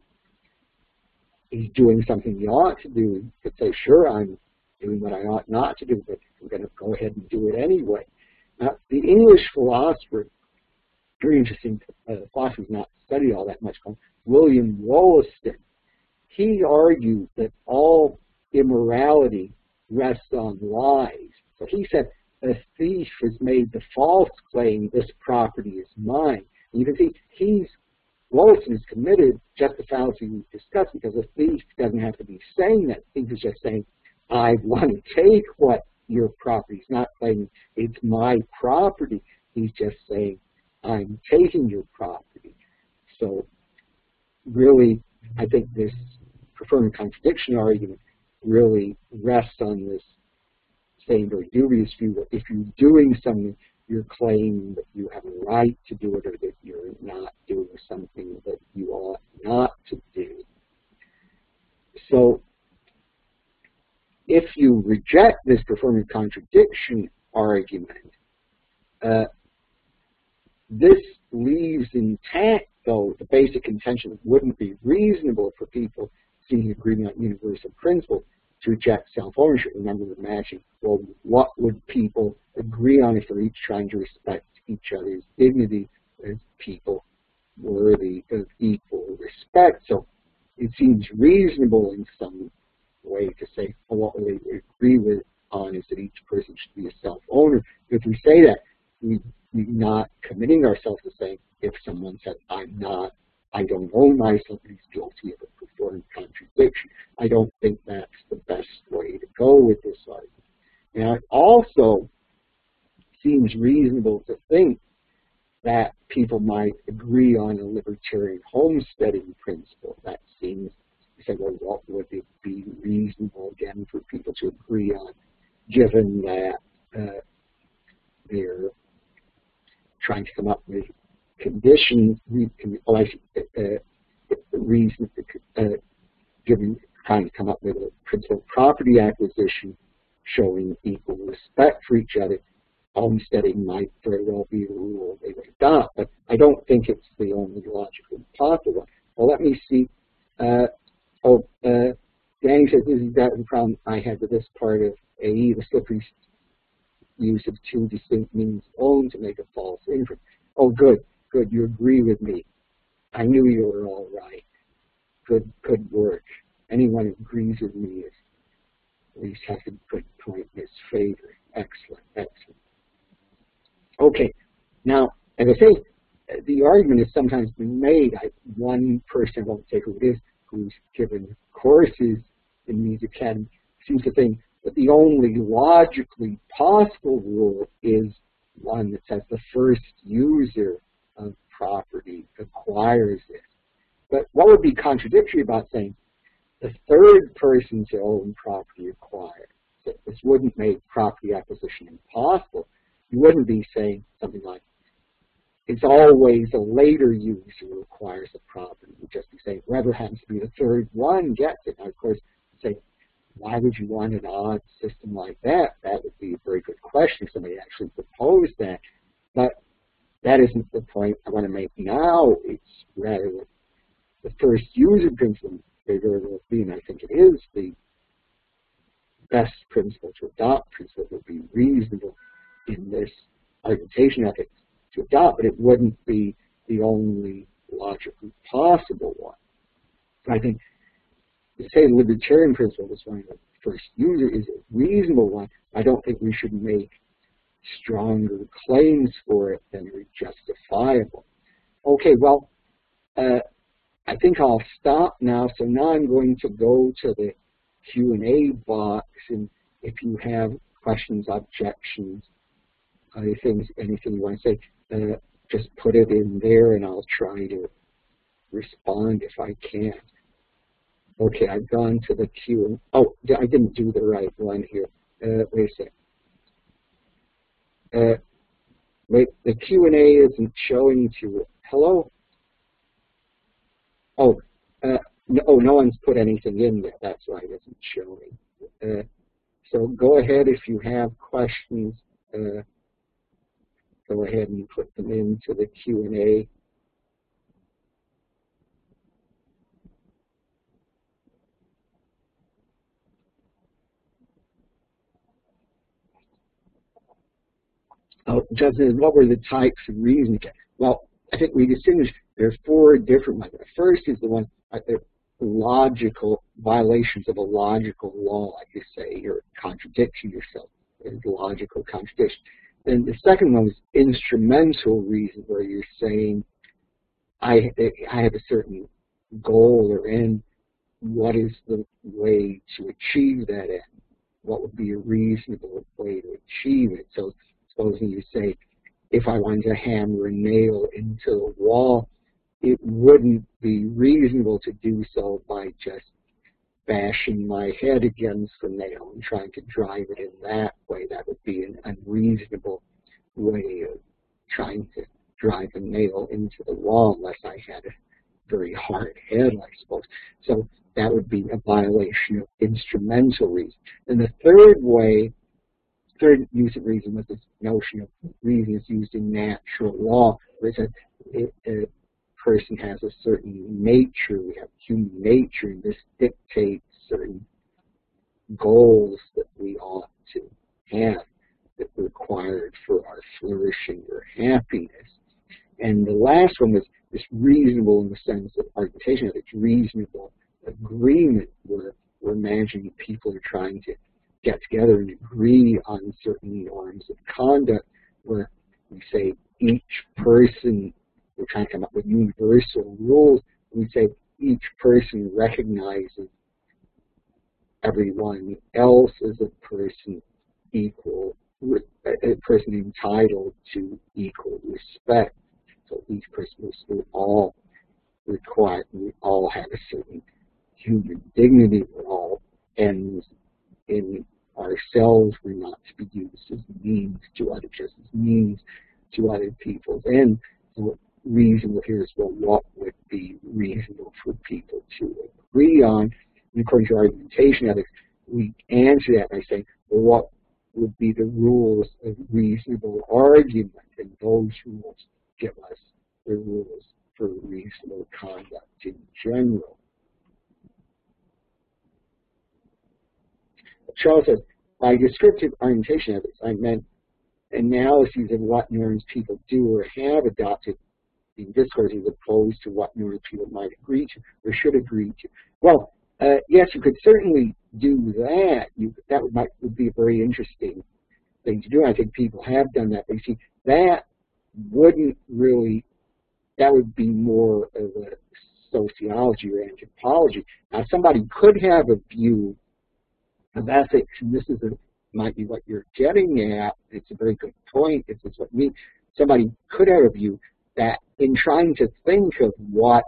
he's doing something he ought to do. He could say, sure, I'm doing what I ought not to do, but I'm going to go ahead and do it anyway. Now, the English philosopher, very interesting uh, philosopher, who's not studied all that much, called William Wollaston, he argued that all immorality rests on lies. So he said a thief has made the false claim, this property is mine. And you can see he's, Wollaston is committed just the fallacy we discussed, because a thief doesn't have to be saying that. The thief is just saying, I want to take what your property. He's not claiming it's my property. He's just saying, I'm taking your property. So really, I think this performative contradiction argument really rests on this same very dubious view that if you're doing something, you're claiming that you have a right to do it, or that you're not doing something that you ought not to do. So if you reject this performative contradiction argument, uh, this leaves intact, though, the basic contention that it wouldn't be reasonable for people seeking agreement on universal principle to reject self-ownership. Remember the matching. Well, what would people agree on if they're each trying to respect each other's dignity as people worthy of equal respect? So it seems reasonable in some way to say, well, what they agree with on is that each person should be a self-owner. If we say that, we, we're not committing ourselves to saying, if someone said, I'm not, I don't own myself, he's guilty of a performed contradiction. I don't think that's the best way to go with this argument. And it also seems reasonable to think that people might agree on a libertarian homesteading principle. That seems, you say, well, what would it be reasonable, again, for people to agree on, given that uh, they're trying to come up with conditions, oh, I see, uh, reason, uh, given trying to come up with a principle of property acquisition showing equal respect for each other. Homesteading might very well be the rule they would adopt, but I don't think it's the only logically possible one. Well, let me see. Uh, oh, uh, Danny says, this is that the problem I had with this part of A E, the slippery use of two distinct means owned to make a false inference. Oh, good, good, you agree with me. I knew you were all right. Good, good work. Anyone who agrees with me is at least has a good point in his favor. Excellent, excellent. Okay, now, as I say, the argument has sometimes been made. I, one person, I won't say who it is, who's given courses in these academies, seems to think that the only logically possible rule is one that says the first user of property acquires it. But what would be contradictory about saying the third person to own property acquires it? This wouldn't make property acquisition impossible. You wouldn't be saying something like, it's always a later user who acquires the property. You'd just be saying, whoever happens to be the third one gets it. Now, of course, say, why would you want an odd system like that? That would be a very good question if somebody actually proposed that. But that isn't the point I want to make now. It's rather that the first user principle, they very well be, and I think it is the best principle to adopt, principle that would be reasonable in this argumentation ethics to adopt, but it wouldn't be the only logically possible one. So I think to say the libertarian principle is one of the first user is a reasonable one. I don't think we should make stronger claims for it than are justifiable. Okay, well, uh, I think I'll stop now. So now I'm going to go to the Q and A box, and if you have questions, objections, other things, anything you want to say, uh, just put it in there and I'll try to respond if I can. Okay, I've gone to the Q and oh, I didn't do the right one here. Uh, wait a second. Uh, wait, the Q and A isn't showing to you. Hello? Oh, uh, no, oh, no one's put anything in there. That's why it isn't showing. Uh, so go ahead if you have questions. Uh, go ahead and put them into the Q and A. Oh, Justin, what were the types of reasoning? Well, I think we distinguish, there's four different ones. The first is the one, uh, the logical violations of a logical law, like you say, you're contradicting yourself. There's logical contradiction. Then the second one is instrumental reason, where you're saying, I, I have a certain goal or end. What is the way to achieve that end? What would be a reasonable way to achieve it? So supposing you say, if I wanted to hammer a nail into the wall, it wouldn't be reasonable to do so by just bashing my head against the nail and trying to drive it in that way. That would be an unreasonable way of trying to drive a nail into the wall unless I had a very hard head, I suppose. So that would be a violation of instrumental reason. And the third way, third use of reason was this notion of reason is used in natural law, where it, a person has a certain nature, we have human nature, and this dictates certain goals that we ought to have that are required for our flourishing or happiness. And the last one was this reasonable in the sense of argumentation, of it's reasonable agreement, where we're imagining people are trying to get together and agree on certain norms of conduct, where we say each person, we're trying to come up with universal rules. We say each person recognizes everyone else as a person equal, a person entitled to equal respect. So each person is all required. We all have a certain human dignity. We're all ends in ourselves. We're not to be used as means to others, just as means to other people's ends. So reasonable here is, well, what would be reasonable for people to agree on? And according to argumentation ethics, we answer that by saying, well, what would be the rules of reasonable argument? And those rules give us the rules for reasonable conduct in general. Charles says, by descriptive orientation ethics, I meant analyses of what norms people do or have adopted in discourse as opposed to what norms people might agree to or should agree to. Well, uh, yes, you could certainly do that. You, that would, might, would be a very interesting thing to do. I think people have done that. But you see, that wouldn't really, that would be more of a sociology or anthropology. Now, somebody could have a view of ethics, and this is a, might be what you're getting at. It's a very good point. This is what me. Somebody could have a view that in trying to think of what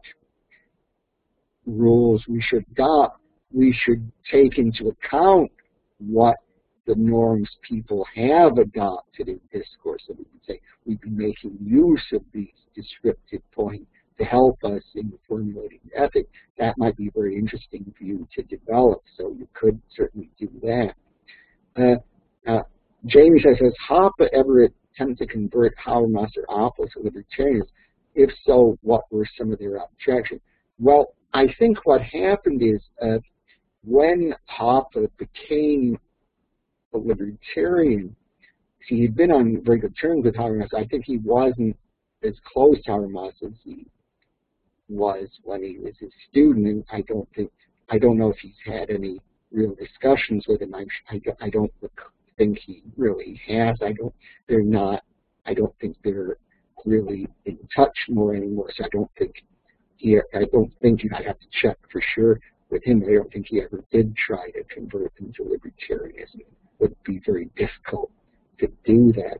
rules we should adopt, we should take into account what the norms people have adopted in discourse. So we would say we'd be making use of these descriptive points to help us in formulating ethics. That might be a very interesting view to develop, so you could certainly do that. Uh, uh, Jamie says, has Hoppe ever attempted to convert Habermas or Oppel to libertarians? If so, what were some of their objections? Well, I think what happened is uh, when Hoppe became a libertarian, see, he'd been on very good terms with Habermas. I think he wasn't as close to Habermas as he was when he was a student, and I don't think, I don't know if he's had any real discussions with him. I, I, I don't think he really has. I don't, they're not, I don't think they're really in touch more anymore, so I don't think he, I don't think you have to check for sure with him. I don't think he ever did try to convert them to libertarianism. It would be very difficult to do that.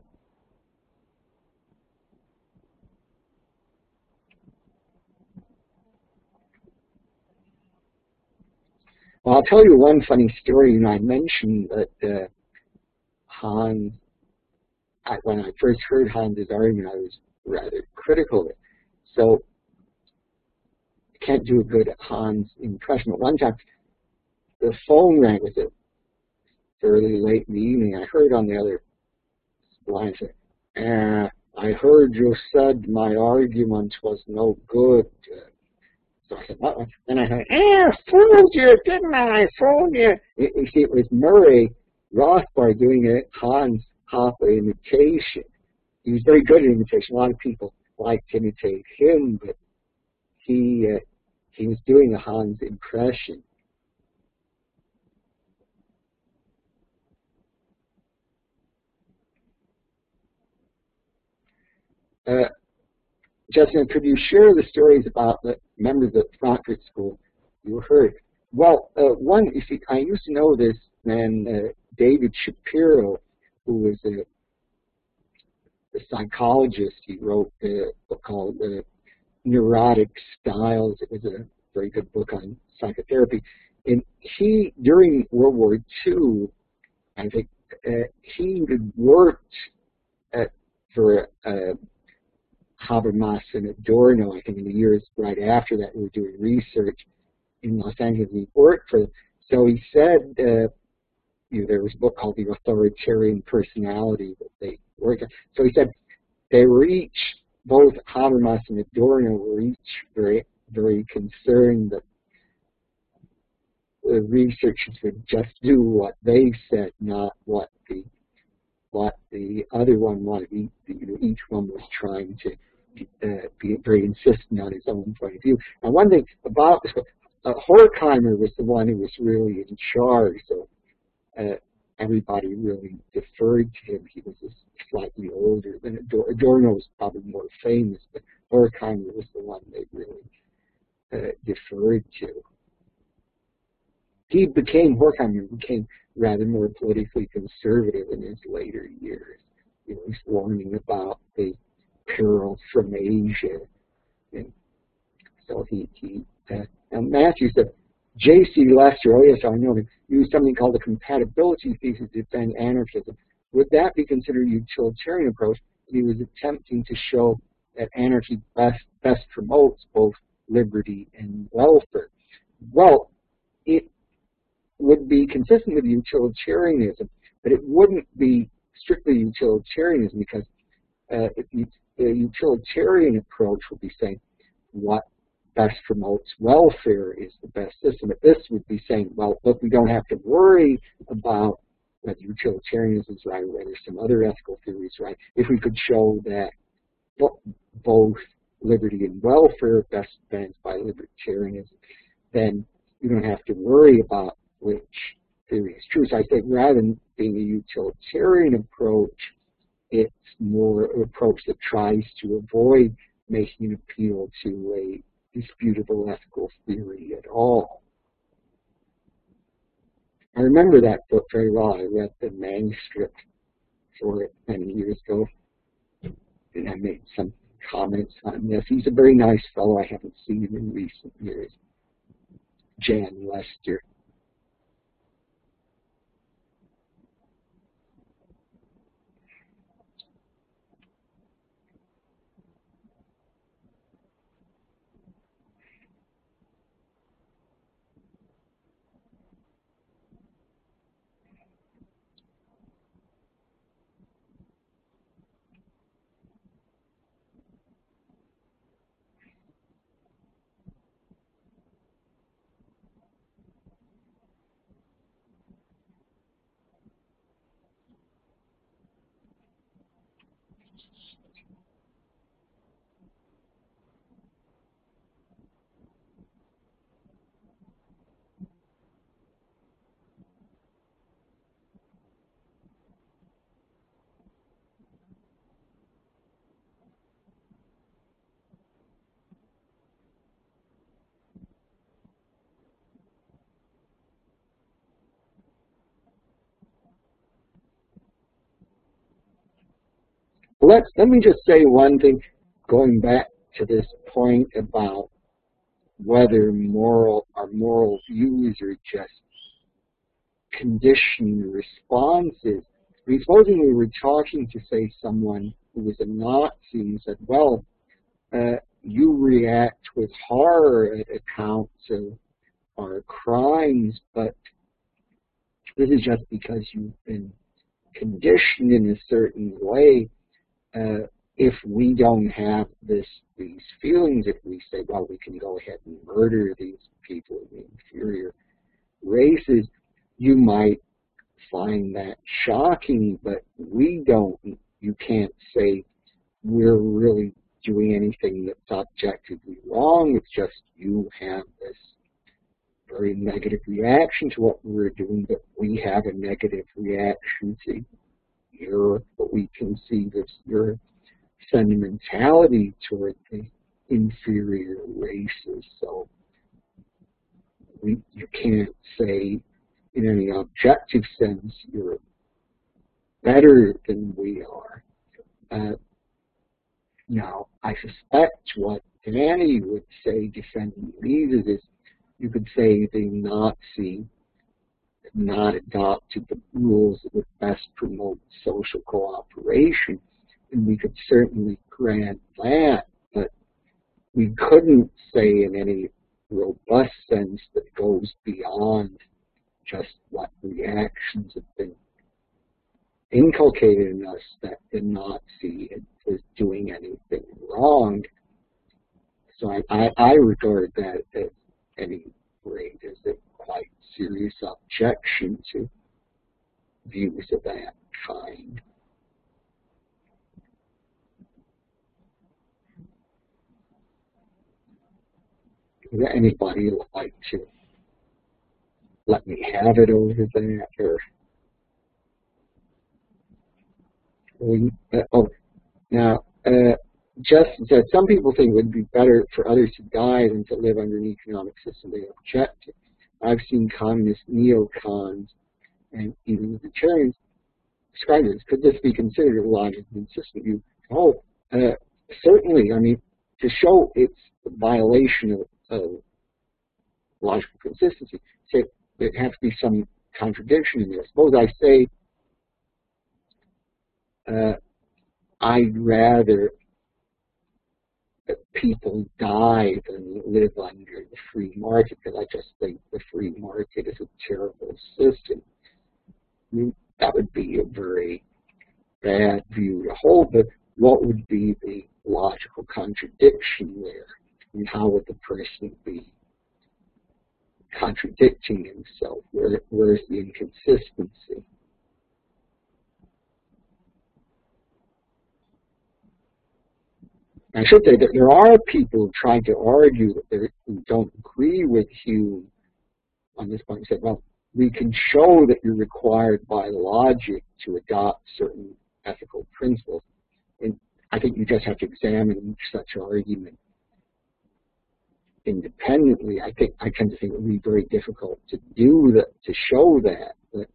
Well, I'll tell you one funny story. And I mentioned that uh, Hans, I, when I first heard Hans's argument, I was rather critical of it. So I can't do a good Hans impression. But one time, the phone rang. It was a fairly late in the evening. I heard on the other line say, eh, I heard you said my argument was no good. Uh, So I said, what? Then I heard, eh, I fooled you, didn't I? I fooled you. You see, it was Murray Rothbard doing a Hans Hoppe imitation. He was very good at imitation. A lot of people liked to imitate him, but he uh, he was doing a Hans impression. Uh, Justin, could you share the stories about the members of Frankfurt School you heard? Well, uh, one, you see, I used to know this man, uh, David Shapiro, who was a, a psychologist. He wrote a book called uh, Neurotic Styles. It was a very good book on psychotherapy. And he, during World War Two, I think, uh, he had worked at, for uh, Habermas and Adorno. I think in the years right after that, we were doing research in Los Angeles. He worked for them. So he said, uh, you know, there was a book called The Authoritarian Personality that they worked on. So he said they were each, both Habermas and Adorno were each very, very concerned that the researchers would just do what they said, not what the what the other one wanted. You know, each one was trying to uh, be very insistent on his own point of view. And one thing about this, uh, Horkheimer was the one who was really in charge. So uh, everybody really deferred to him. He was slightly older than Adorno. Adorno was probably more famous, but Horkheimer was the one they really uh, deferred to. He became, Horkheimer became rather more politically conservative in his later years. He was warning about the perils from Asia. And so he, he uh, and Matthew said, J C Lester, oh yes, I know him, used something called the compatibility thesis to defend anarchism. Would that be considered a utilitarian approach? He was attempting to show that anarchy best, best promotes both liberty and welfare. Well, it would be consistent with utilitarianism, but it wouldn't be strictly utilitarianism, because uh, if you, the utilitarian approach would be saying what best promotes welfare is the best system. But this would be saying, well, look, we don't have to worry about whether utilitarianism is right or whether some other ethical theory is right. If we could show that both liberty and welfare are best advanced by libertarianism, then you don't have to worry about which theory is true. So I think rather than being a utilitarian approach, it's more an approach that tries to avoid making an appeal to a disputable ethical theory at all. I remember that book very well. I read the manuscript for it many years ago, and I made some comments on this. He's a very nice fellow. I haven't seen him in recent years. Jan Lester. Let's, let me just say one thing, going back to this point about whether moral our moral views are just conditioned responses. I mean, supposing we were talking to, say, someone who was a Nazi and said, well, uh, you react with horror at accounts of our crimes, but this is just because you've been conditioned in a certain way. Uh, if we don't have this, these feelings, if we say, well, we can go ahead and murder these people in the inferior races, you might find that shocking, but we don't. You can't say we're really doing anything that's objectively wrong. It's just you have this very negative reaction to what we're doing, but we have a negative reaction to your, what we conceive as your sentimentality toward the inferior races. So we, you can't say in any objective sense you're better than we are. Uh, now, I suspect what Danny would say defending Mises is, you could say the Nazi not adopted the rules that would best promote social cooperation, and we could certainly grant that, but we couldn't say in any robust sense that goes beyond just what reactions have been inculcated in us that the Nazi was doing anything wrong. So I, I, I regard that at any rate as a quite serious objection to views of that kind. Would anybody like to let me have it over that, or we, uh, oh, now, uh, Justin said, some people think it would be better for others to die than to live under an economic system they object to. I've seen communist neocons and even libertarians describe this. Could this be considered a logical consistent view? Oh, uh, certainly. I mean, to show its violation of, of logical consistency, say there has to be some contradiction in there. Suppose I say, uh, I'd rather that people die than live under the free market because I just think the free market is a terrible system. I mean, that would be a very bad view to hold, but what would be the logical contradiction there? And how would the person be contradicting himself? Where, where's the inconsistency? I should say that there are people trying to argue that they who don't agree with Hume on this point. Said, well, we can show that you're required by logic to adopt certain ethical principles. And I think you just have to examine each such argument independently. I think I tend to think it would be very difficult to do that, to show that. But,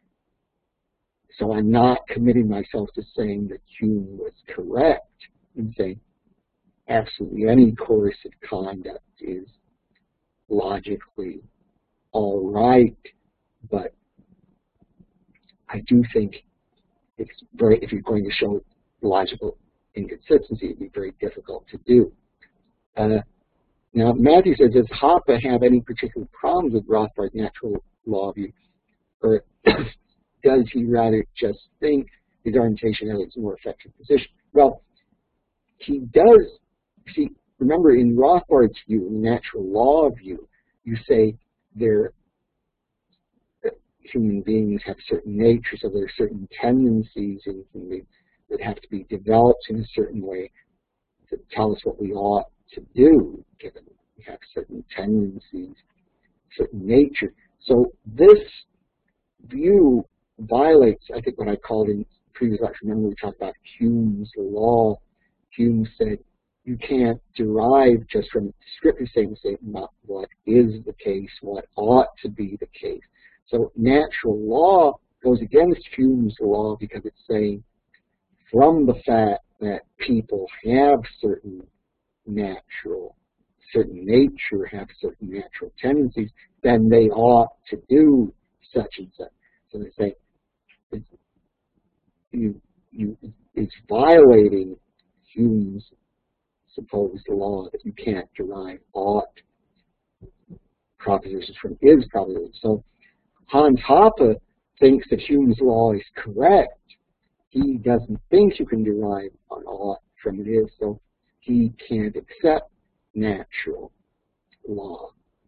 so I'm not committing myself to saying that Hume was correct in saying absolutely any course of conduct is logically all right, but I do think it's very, if you're going to show logical inconsistency, it'd be very difficult to do. Uh, now, Matthew says, does Hoppe have any particular problems with Rothbard's natural law view, or does he rather just think his orientation is a more effective position? Well, he does. See, remember, in Rothbard's view, in the natural law view, you say they're, that human beings have certain natures, so there are certain tendencies in human beings that have to be developed in a certain way to tell us what we ought to do, given we have certain tendencies, certain nature. So this view violates, I think, what I called in previous lecture. Remember, we talked about Hume's law. Hume said, you can't derive just from a descriptive statement about what is the case, what ought to be the case. So natural law goes against Hume's law because it's saying from the fact that people have certain natural, certain nature, have certain natural tendencies, then they ought to do such and such. So they say it's, you, you, it's violating Hume's supposed law that you can't derive ought propositions from is propositions. So Hans Hoppe thinks that Hume's law is correct. He doesn't think you can derive an ought from it is, so he can't accept natural law.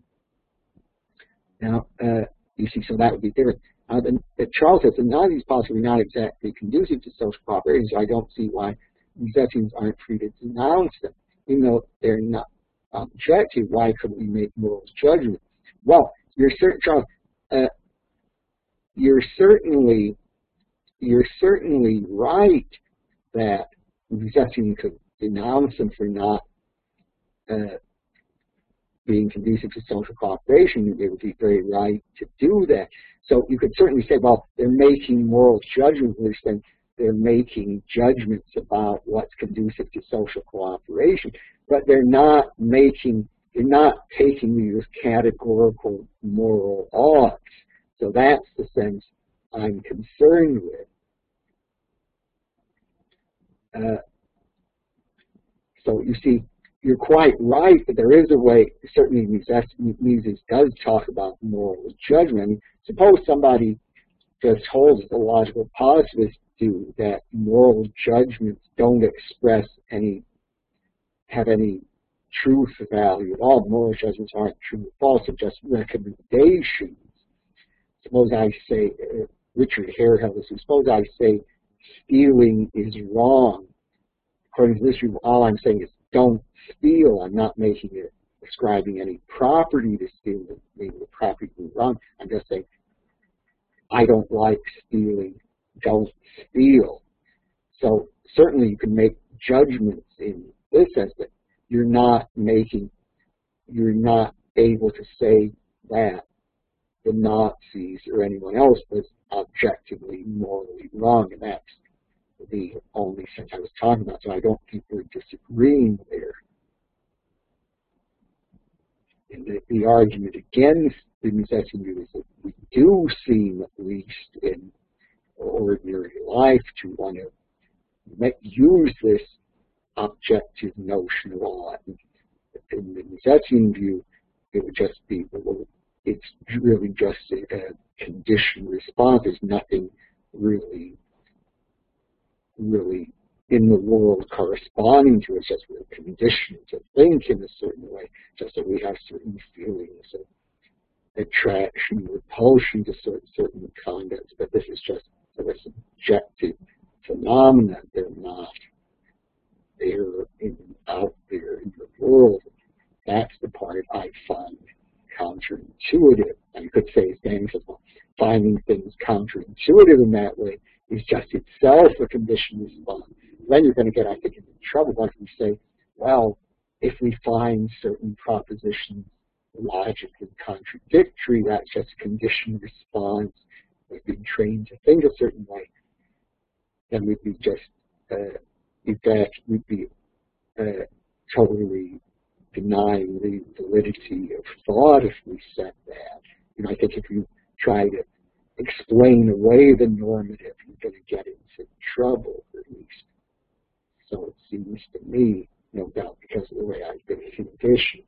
Now, uh, you see, so that would be different. Uh, the, the Charles says that none of these policies are not exactly conducive to social cooperation, so I don't see why Misesians aren't free to denounce them. Even though they're not objective, why couldn't we make moral judgment? Well, you're certain, Charles, uh, you're certainly, you're certainly right that Misesians could denounce them for not uh, being conducive to social cooperation. They would be very right to do that. So you could certainly say, well, they're making moral judgments, and they're making judgments about what's conducive to social cooperation, but they're not making, they're not taking these as categorical moral oughts. So that's the sense I'm concerned with. Uh, so you see, you're quite right that there is a way, certainly Mises does talk about moral judgment. I mean, suppose somebody just holds the logical positivist do that moral judgments don't express any, have any truth value at all. Moral judgments aren't true or false, they're just recommendations. Suppose I say, uh, Richard Hare held this, suppose I say stealing is wrong. According to this view, all I'm saying is don't steal. I'm not making it, ascribing any property to steal, making the property be wrong. I'm just saying, I don't like stealing, don't steal. So certainly you can make judgments in this sense, but you're not making, you're not able to say that the Nazis or anyone else was objectively morally wrong, and that's the only sense I was talking about. So I don't think we're disagreeing there. And the, the argument against the Misesian view is that we do seem, at least in ordinary life, to want to make, use this objective notion of law. In the Misesian view, it would just be, well, it's really just a, a conditioned response. There's nothing really, really in the world corresponding to it. It's just we're conditioned to think in a certain way, just that we have certain feelings of attraction, repulsion to certain, certain conducts. But this is just sort of subjective phenomena. They're not there in, out there in the world. That's the part I find counterintuitive. And you could say things as well, finding things counterintuitive in that way is just itself a conditioned response. Then you're going to get, I think, into trouble once you say, well, if we find certain propositions logically contradictory, that's just a conditioned response. We've been trained to think a certain way. Then we'd be just, uh, in fact, we'd be uh, totally denying the validity of thought if we said that. You know, I think if you try to explain away the normative, you're going to get into trouble, at least. So it seems to me, no doubt, because of the way I've been conditioned.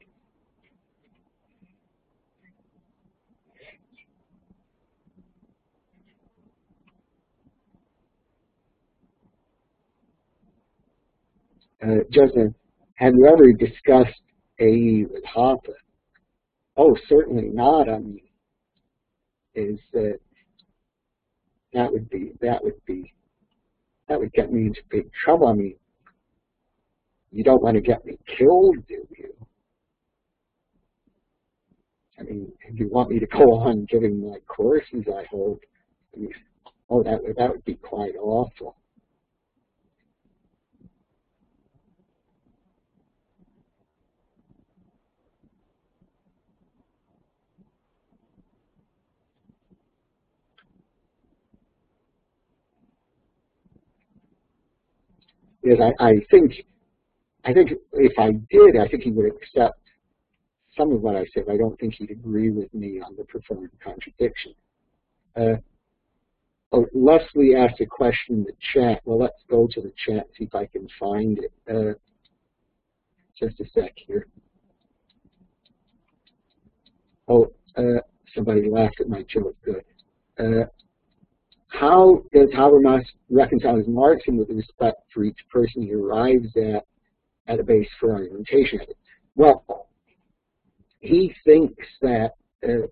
Uh, Justin, have you ever discussed A E with Hoppe? Oh, certainly not. I mean, is that that would be that would be that would get me into big trouble. I mean, you don't want to get me killed, do you? I mean, if you want me to go on giving my courses, I hope. I mean, oh, that would that would be quite awful. Because I, I think, I think if I did, I think he would accept some of what I said. I don't think he'd agree with me on the preferred contradiction. Uh, oh, Leslie asked a question in the chat. Well, let's go to the chat, see if I can find it. Uh, just a sec here. Oh, uh, somebody laughed at my joke. Good. Uh, How does Habermas reconcile his Marxism with respect for each person he arrives at at a base for argumentation? Well, he thinks that uh,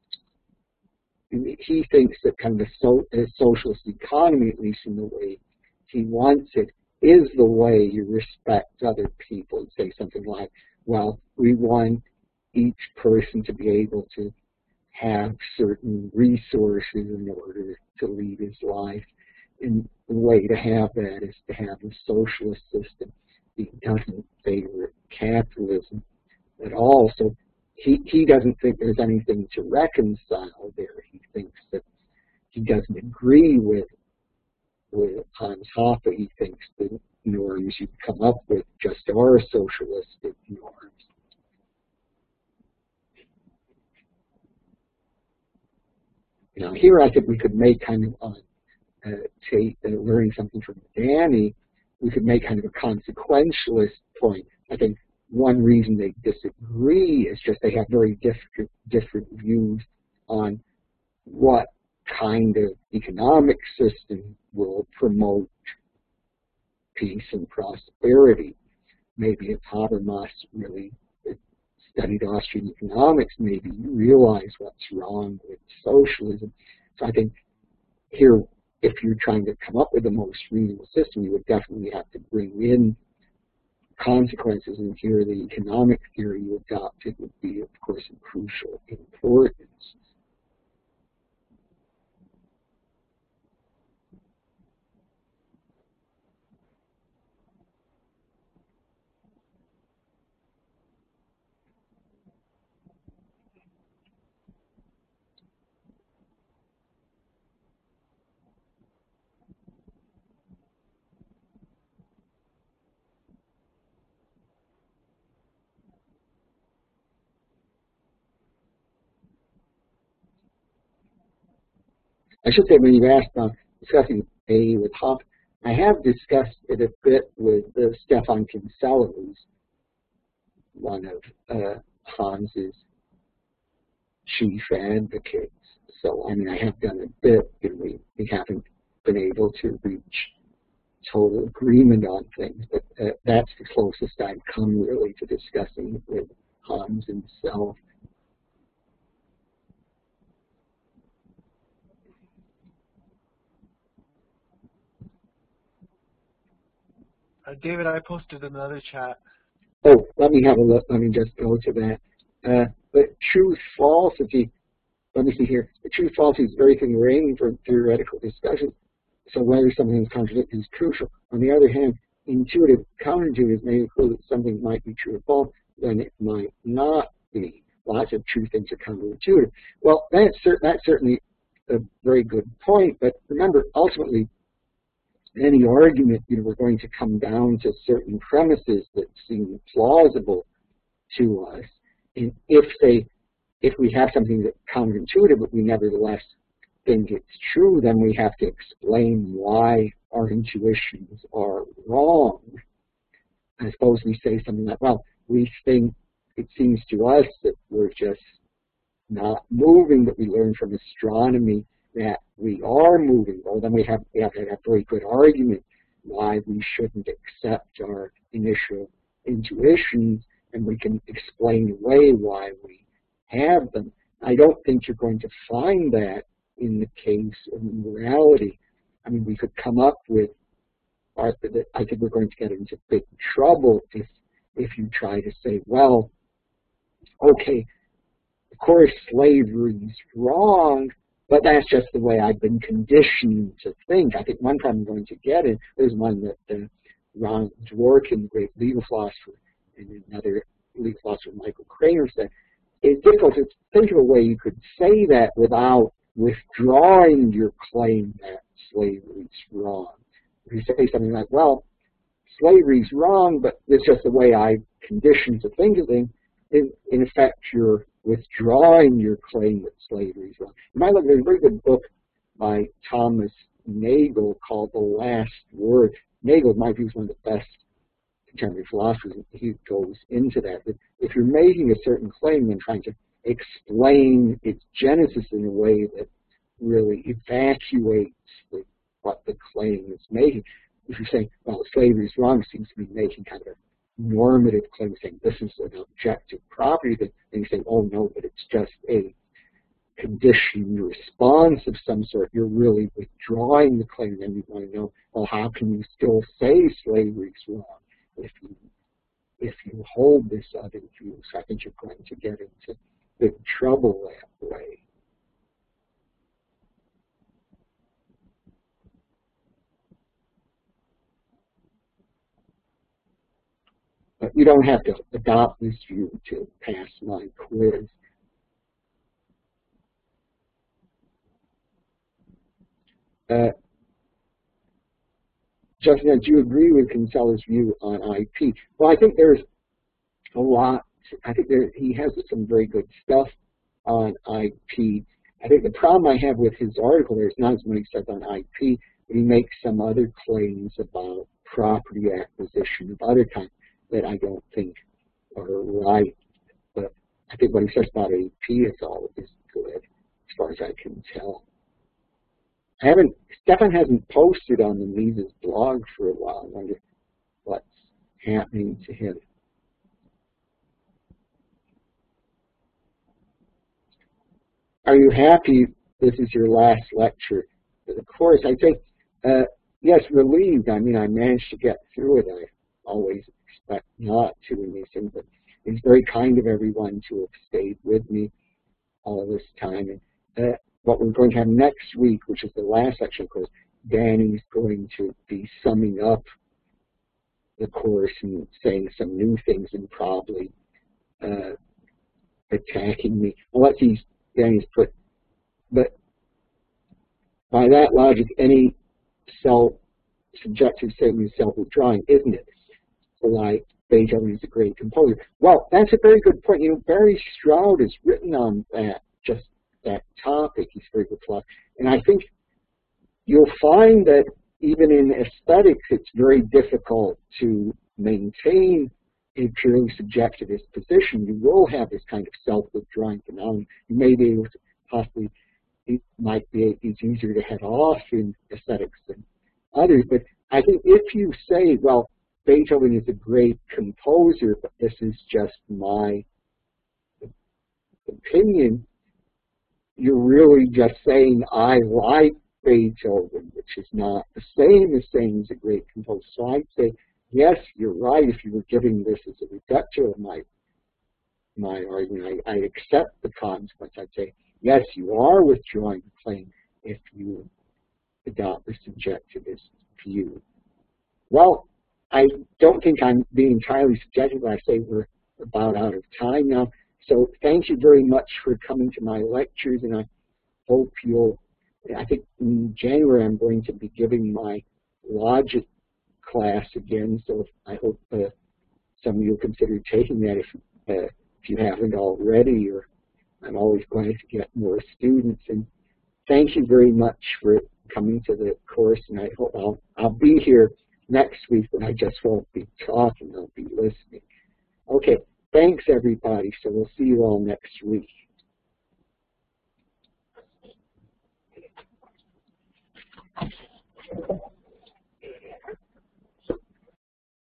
he thinks that kind of a, so, a socialist economy, at least in the way he wants it, is the way you respect other people. And say something like, "Well, we want each person to be able to have certain resources in order to lead his life. And the way to have that is to have a socialist system." He doesn't favor capitalism at all. So he, he doesn't think there's anything to reconcile there. He thinks that he doesn't agree with, with Hans Hoppe. He thinks the norms you come up with just are socialistic norms. Now, here I think we could make kind of, on uh, take, uh, learning something from Danny, we could make kind of a consequentialist point. I think one reason they disagree is just they have very different, different views on what kind of economic system will promote peace and prosperity. Maybe if Habermas really studied Austrian economics, maybe realize what's wrong with socialism. So I think here, if you're trying to come up with the most reasonable system, you would definitely have to bring in consequences, and here the economic theory you adopted would be, of course, of crucial importance. I should say when you asked about discussing A with Hoff, I have discussed it a bit with uh, Stefan Kinsella, who's one of uh, Hans's chief advocates. So, I mean, I have done a bit, and we, we haven't been able to reach total agreement on things, but uh, that's the closest I've come really to discussing it with Hans himself. Uh, David, I posted another chat. Oh, let me have a look. Let me just go to that. Uh, but truth falsity, let me see here. The truth falsity is very thing we're aiming for theoretical discussion. So whether something is contradictory is crucial. On the other hand, intuitive counterintuitive may include that something might be true or false, then it might not be. Lots of true things are counterintuitive. Well, that's, cer that's certainly a very good point, but remember, ultimately, any argument, you know, we're going to come down to certain premises that seem plausible to us. And if they, if we have something that's counterintuitive, but we nevertheless think it's true, then we have to explain why our intuitions are wrong. I suppose we say something like, well, we think, it seems to us that we're just not moving, but we learn from astronomy that we are moving. Well, then we have, we have to have a very good argument why we shouldn't accept our initial intuitions, and we can explain away why we have them. I don't think you're going to find that in the case of morality. I mean, we could come up with, I think we're going to get into big trouble if, if you try to say, well, okay, of course slavery's wrong, but that's just the way I've been conditioned to think. I think one time I'm going to get it, there's one that uh, Ron Dworkin, the great legal philosopher, and another legal philosopher, Michael Kramer, said, it's difficult to think of a way you could say that without withdrawing your claim that slavery's wrong. If you say something like, well, slavery's wrong, but it's just the way I've conditioned to think of things, in, in effect, you're withdrawing your claim that slavery is wrong. You might look at a very good book by Thomas Nagel called The Last Word. Nagel, in my view, is one of the best contemporary philosophers. He goes into that. But if you're making a certain claim and trying to explain its genesis in a way that really evacuates the, what the claim is making, if you're saying, well, slavery is wrong, it seems to be making kind of a normative claim, saying this is an objective property, then you say, oh no, but it's just a conditioned response of some sort. You're really withdrawing the claim, and you want to know, well, how can you still say slavery is wrong if you if you hold this other view? So I think you're going to get into big trouble that way. But you don't have to adopt this view to pass my quiz. Uh, Justin, do you agree with Kinsella's view on I P? Well, I think there's a lot. I think there, he has some very good stuff on I P. I think the problem I have with his article, there's not as many stuff on I P, but he makes some other claims about property acquisition of other kinds that I don't think are right. But I think what he says about A P is all is good, as far as I can tell. I haven't, Stefan hasn't posted on the Mises blog for a while. I wonder what's happening to him. Are you happy this is your last lecture for the course? I think, uh, yes, relieved. I mean, I managed to get through it. I always expect not to in these things, but it's very kind of everyone to have stayed with me all this time. And uh, what we're going to have next week, which is the last lecture, of course, Danny's going to be summing up the course and saying some new things and probably uh, attacking me. Well, let's see, Danny's put, but by that logic, any self-subjective statement is self-withdrawing, isn't it? So like, Beethoven is a great composer. Well, that's a very good point. You know, Barry Stroud has written on that, just that topic. He's very good philosopher. And I think you'll find that even in aesthetics, it's very difficult to maintain a purely subjectivist position. You will have this kind of self-withdrawing phenomenon. You may be able to possibly, it might be it's easier to head off in aesthetics than others, but I think if you say, well, Beethoven is a great composer, but this is just my opinion, you're really just saying, I like Beethoven, which is not the same as saying he's a great composer. So I'd say, yes, you're right. If you were giving this as a reductio of my, my argument, I, I accept the consequence. I'd say, yes, you are withdrawing the claim if you adopt the subjectivist view. Well, I don't think I'm being entirely subjective when I say we're about out of time now. So thank you very much for coming to my lectures, and I hope you'll, I think in January I'm going to be giving my logic class again, so I hope uh, some of you will consider taking that if, uh, if you haven't already, or I'm always glad to get more students. And thank you very much for coming to the course, and I hope I'll, I'll be here next week, but I just won't be talking, I'll be listening. Okay, thanks everybody, so we'll see you all next week.